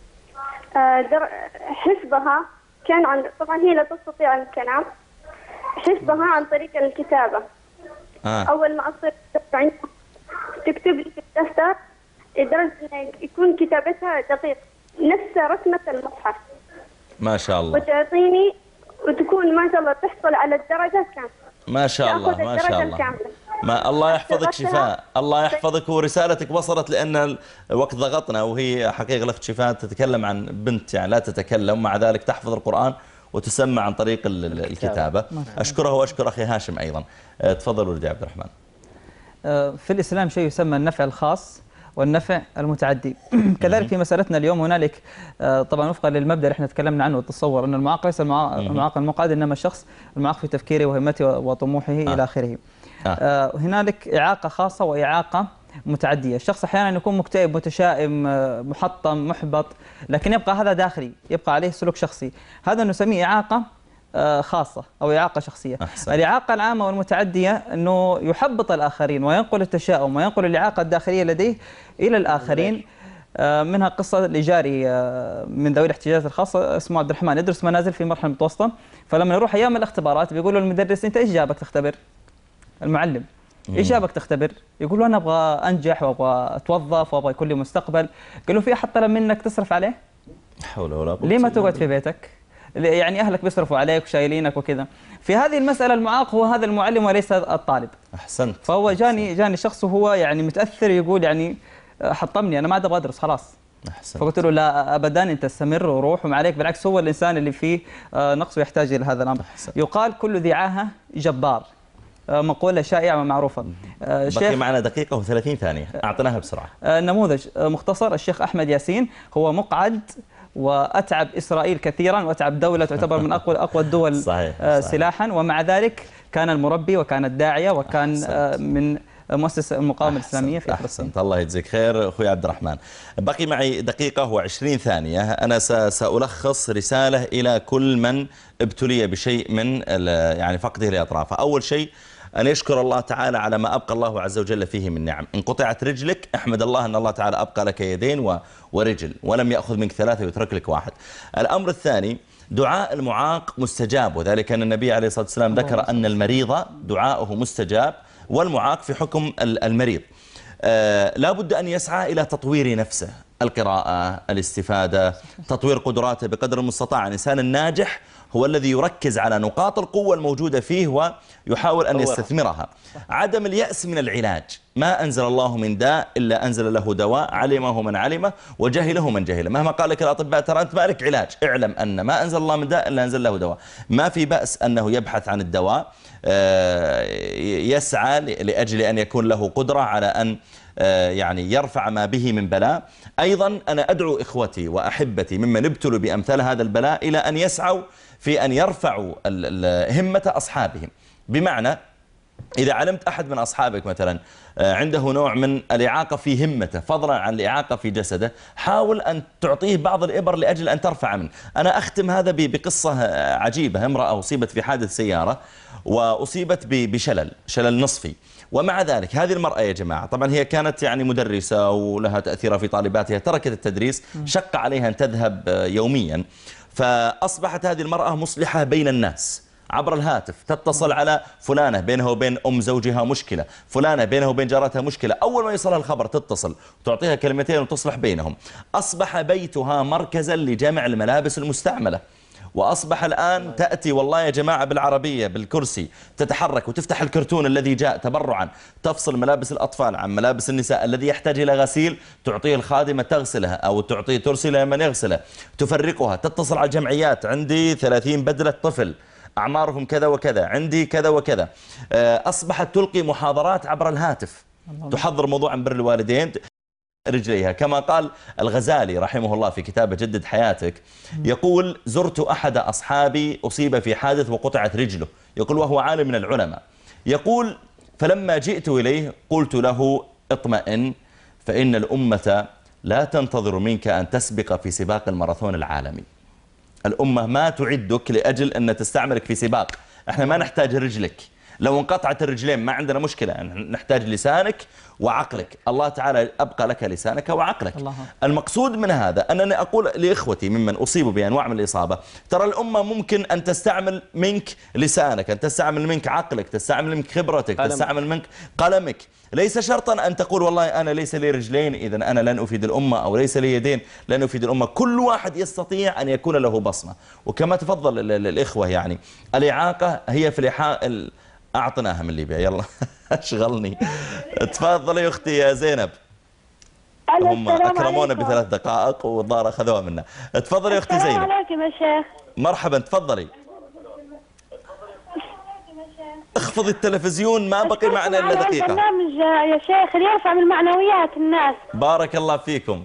آه حفظها كان عن طبعا هي لا تستطيع الكلام، حفظها عن طريق الكتابة. آه. أول ما أصير تكتب لي في الدفتر لدرجة إنه يكون كتابتها دقيق نفس رسمة المصحف. ما شاء الله. وتعطيني وتكون ما شاء الله تحصل على الدرجة كاملة. ما شاء الله. ما شاء الله. ما الله يحفظك شفاء. الله يحفظك. ورسالتك وصلت، لأن الوقت ضغطنا، وهي حقيقة الأخت شفاء تتكلم عن بنت يعني لا تتكلم، مع ذلك تحفظ القرآن وتسمع عن طريق الكتابة. أشكره وأشكر أخي هاشم أيضا. تفضل ولدي عبد الرحمن. في الإسلام شيء يسمى النفع الخاص والنفع المتعدي. كذلك في مسألتنا اليوم هنالك طبعا وفقا للمبدأ اللي احنا تكلمنا عنه، التصور أن المعاق ليس المعاق المقعد، إنما الشخص المعاق في تفكيره وهمته وطموحه آه. إلى آخره. آه. هنالك إعاقة خاصة وإعاقة متعدية. الشخص أحيانا يكون مكتئب، متشائم، محطم، محبط، لكن يبقى هذا داخلي، يبقى عليه سلوك شخصي، هذا نسميه إعاقة خاصة أو إعاقة شخصية. أحسن. الإعاقة العامة والمتعدية أنه يحبط الآخرين وينقل التشاؤم وينقل الإعاقة الداخلية لديه إلى الآخرين. منها قصة لجاري من ذوي الاحتياجات الخاصة اسمه عبد الرحمن، يدرس منازل في مرحلة متوسطة، فلما يروح أيام الاختبارات بيقولوا المدرس أنت إيش جابك تختبر؟ المعلم ايش جابك تختبر؟ يقول له انا ابغى انجح وابغى اتوظف وابغى يكون لي مستقبل. قال له في احد طلب منك تصرف عليه؟ حول ولا قوة. ليه ما تقعد في بيتك؟ يعني أهلك بيصرفوا عليك وشايلينك وكذا. في هذه المسألة المعاق هو هذا المعلم وليس الطالب. أحسنت. فهو جاني جاني شخص وهو يعني متأثر يقول يعني حطمني أنا ما أبغى أدرس خلاص. أحسنت. فقلت له لا أبدا، أنت استمر وروح وما عليك، بالعكس هو الإنسان اللي فيه نقص ويحتاج إلى هذا الأمر. أحسنت. يقال كل ذي عاهة جبار، مقولة شائعة ومعروفة. بقي معنا دقيقة وثلاثين ثانية، أعطناها بسرعة. نموذج مختصر، الشيخ أحمد ياسين هو مقعد وأتعب إسرائيل كثيرا وأتعب دولة تعتبر من أقوى أقوى الدول صحيح. صحيح. سلاحا، ومع ذلك كان المربي وكان الداعية وكان أحسنت. من مؤسس المقاومة الإسلامية في فلسطين. الله يجزيك خير أخوي عبد الرحمن. بقي معي دقيقة وعشرين ثانية. أنا سألخص رسالة إلى كل من ابتلي بشيء من يعني فقده لأطرافه. أول شيء أن يشكر الله تعالى على ما أبقى الله عز وجل فيه من نعم. إن قطعت رجلك احمد الله أن الله تعالى أبقى لك يدين ورجل ولم يأخذ منك ثلاثة ويترك لك واحد. الأمر الثاني، دعاء المعاق مستجاب، وذلك أن النبي عليه الصلاة والسلام ذكر أن المريض دعاؤه مستجاب والمعاق في حكم المريض. آه لا بد أن يسعى إلى تطوير نفسه، القراءة، الاستفادة، تطوير قدراته بقدر المستطاع. الإنسان الناجح هو الذي يركز على نقاط القوة الموجودة فيه ويحاول أن يستثمرها. عدم اليأس من العلاج، ما أنزل الله من داء إلا أنزل له دواء، علمه من علمه وجهله من جهله. مهما قال لك الأطباء ترى أنت ما لك علاج، اعلم أن ما أنزل الله من داء إلا أنزل له دواء. ما في بأس أنه يبحث عن الدواء، يسعى لأجل أن يكون له قدرة على أن يعني يرفع ما به من بلاء. أيضا أنا أدعو إخوتي وأحبتي ممن ابتلوا بأمثال هذا البلاء إلى أن يسعوا في أن يرفعوا همة أصحابهم. بمعنى إذا علمت أحد من أصحابك مثلا عنده نوع من الإعاقة في همته فضلا عن الإعاقة في جسده، حاول أن تعطيه بعض الإبر لأجل أن ترفع منه. أنا أختم هذا بقصة عجيبة. امرأة أصيبت في حادث سيارة وأصيبت بشلل شلل نصفي، ومع ذلك هذه المرأة يا جماعة طبعا هي كانت يعني مدرسة ولها تأثير في طالباتها، تركت التدريس، شق عليها أن تذهب يوميا، فأصبحت هذه المرأة مصلحة بين الناس عبر الهاتف، تتصل على فلانة بينها وبين أم زوجها مشكلة، فلانة بينها وبين جارتها مشكلة، أول ما يصلها الخبر تتصل وتعطيها كلمتين وتصلح بينهم. أصبح بيتها مركزا لجمع الملابس المستعملة، وأصبح الآن تأتي والله يا جماعة بالعربية بالكرسي، تتحرك وتفتح الكرتون الذي جاء تبرعا، تفصل ملابس الأطفال عن ملابس النساء، الذي يحتاج إلى غسيل تعطيه الخادمة تغسلها أو تعطيه ترسلها من يغسلها، تفرقها، تتصل على الجمعيات، عندي ثلاثين بدلة طفل أعمارهم كذا وكذا، عندي كذا وكذا. أصبحت تلقي محاضرات عبر الهاتف، تحضر موضوع عن بر الوالدين رجليها. كما قال الغزالي رحمه الله في كتابه جدد حياتك، يقول زرت أحد أصحابي أصيب في حادث وقطعت رجله، يقول وهو عالم من العلماء، يقول فلما جئت إليه قلت له اطمئن فإن الأمة لا تنتظر منك أن تسبق في سباق الماراثون العالمي. الأمة ما تعدك لأجل أن تستعملك في سباق، احنا ما نحتاج رجلك، لو انقطعت الرجلين ما عندنا مشكلة، نحتاج لسانك وعقلك. الله تعالى أبقى لك لسانك وعقلك. الله. المقصود من هذا أنني أقول لإخوتي ممن أصيبوا بأنواع من الإصابة، ترى الأمة ممكن أن تستعمل منك لسانك، أن تستعمل منك عقلك، تستعمل منك خبرتك، قلم. تستعمل منك قلمك. ليس شرطا أن تقول والله أنا ليس لي رجلين إذن أنا لن أفيد الأمة، أو ليس لي يدين لن أفيد الأمة. كل واحد يستطيع أن يكون له بصمة. وكما تفضل الإخوة يعني الإعاقة هي في الإحاء أعطناها من ليبيا. يلا أشغلني. تفضلي يا أختي يا زينب. هم أكرمونا بثلاث دقائق والظاهر أخذوها منا. تفضلي يا أختي زينب. السلام عليكم يا شيخ. مرحبا تفضلي. اخفضي التلفزيون ما بقي معنا إلا دقيقة. البرنامج يا شيخ يرفع من معنويات الناس. بارك الله فيكم.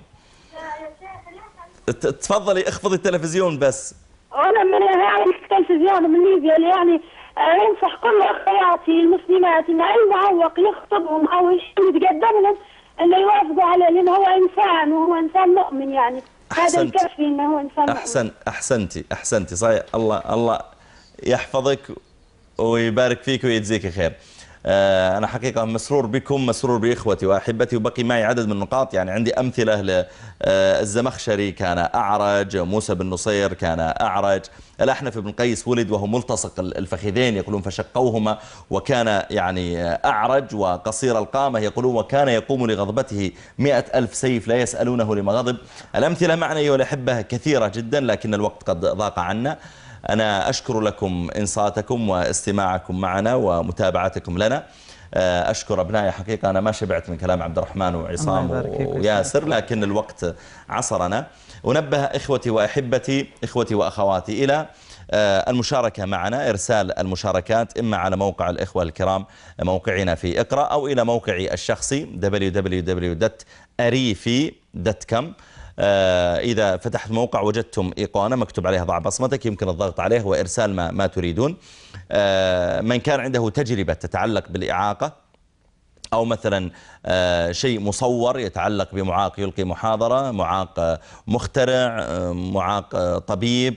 تفضلي اخفضي التلفزيون بس. أنا من يعني التلفزيون من ليبيا يعني ينصح كل اخواتي المسلمات ان اي معوق يخطبهم او يتقدم لهم انه يوافقوا عليه، لانه هو انسان وهو انسان مؤمن يعني. هذا الكافي انه هو انسان مؤمن. احسن احسنتي احسنتي صحيح. الله الله يحفظك ويبارك فيك ويجزيك خير. أنا حقيقة مسرور بكم، مسرور بإخوتي وأحبتي، وبقي معي عدد من النقاط. يعني عندي أمثلة للزمخشري كان أعرج، موسى بن نصير كان أعرج، الأحنف بن قيس ولد وهو ملتصق الفخذين يقولون فشقوهما وكان يعني أعرج وقصير القامة يقولون وكان يقوم لغضبته مئة ألف سيف لا يسألونه لما غضب. الأمثلة معنا أيها الأحبة كثيرة جدا لكن الوقت قد ضاق عنا. أنا أشكر لكم إنصاتكم واستماعكم معنا ومتابعتكم لنا. أشكر أبنائي حقيقة أنا ما شبعت من كلام عبد الرحمن وعصام وياسر لكن الوقت عصرنا. أنبه إخوتي وأحبتي إخوتي وأخواتي إلى المشاركة معنا، إرسال المشاركات إما على موقع الإخوة الكرام موقعنا في اقرأ أو إلى موقعي الشخصي دبليو دبليو دبليو دوت أريفي دوت كوم. إذا فتحت موقع وجدتم إيقونة مكتوب عليها ضع بصمتك يمكن الضغط عليه وإرسال ما, ما تريدون. من كان عنده تجربة تتعلق بالإعاقة أو مثلا شيء مصور يتعلق بمعاق يلقي محاضرة، معاق مخترع، معاق طبيب،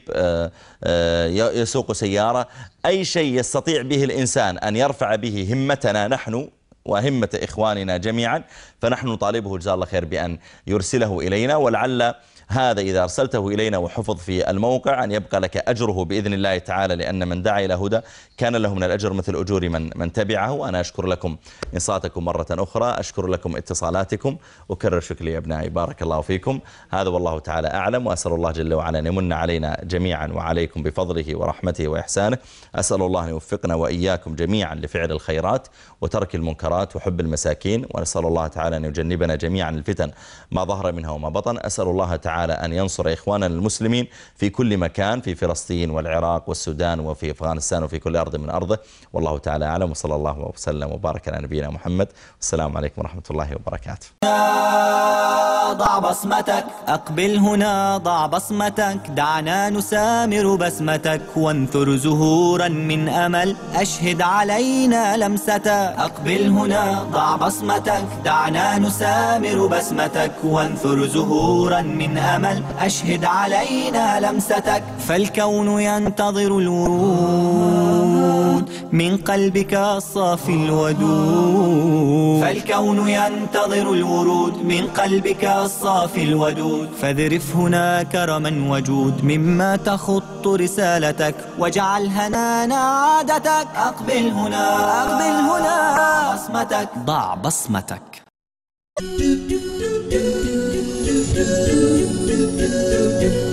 يسوق سيارة، أي شيء يستطيع به الإنسان أن يرفع به همتنا نحن وهمة إخواننا جميعا، فنحن نطالبه جزاه الله خير بأن يرسله إلينا، ولعل هذا إذا أرسلته إلينا وحفظ في الموقع أن يبقى لك أجره بإذن الله تعالى، لأن من دعا إلى هدى كان له من الأجر مثل أجور من, من تبعه. أنا أشكر لكم إنصاتكم مرة أخرى، أشكر لكم اتصالاتكم، وكرر شكري يا أبنائي، بارك الله فيكم. هذا والله تعالى أعلم، وأسأل الله جل وعلا أن يمن علينا جميعا وعليكم بفضله ورحمته وإحسانه. أسأل الله أن يوفقنا وإياكم جميعا لفعل الخيرات وترك المنكرات وحب المساكين، ونسأل الله تعالى أن يجنبنا جميعا الفتن ما ظهر منها وما بطن. أسأل الله تعالى أن ينصر إخواننا المسلمين في كل مكان، في فلسطين والعراق والسودان وفي أفغانستان وفي كل أرض من أرضه، والله تعالى أعلم، وصلى الله وسلم وبارك على نبينا محمد. والسلام عليكم ورحمة الله وبركاته. ضع بصمتك، أقبل هنا ضع بصمتك، دعنا نسامر بسمتك وانثر زهورا من أمل، أشهد علينا لمستك. أقبل هنا ضع بصمتك، دعنا نسامر بسمتك وانثر زهورا من أمل، أشهد علينا لمستك. فالكون ينتظر الورود من قلبك الصافي الودود، فالكون ينتظر الورود من قلبك الصافي الودود، فاذرف هنا كرما وجود مما تخط رسالتك، واجعل هنانا عادتك. أقبل هنا أقبل هنا بصمتك، ضع بصمتك.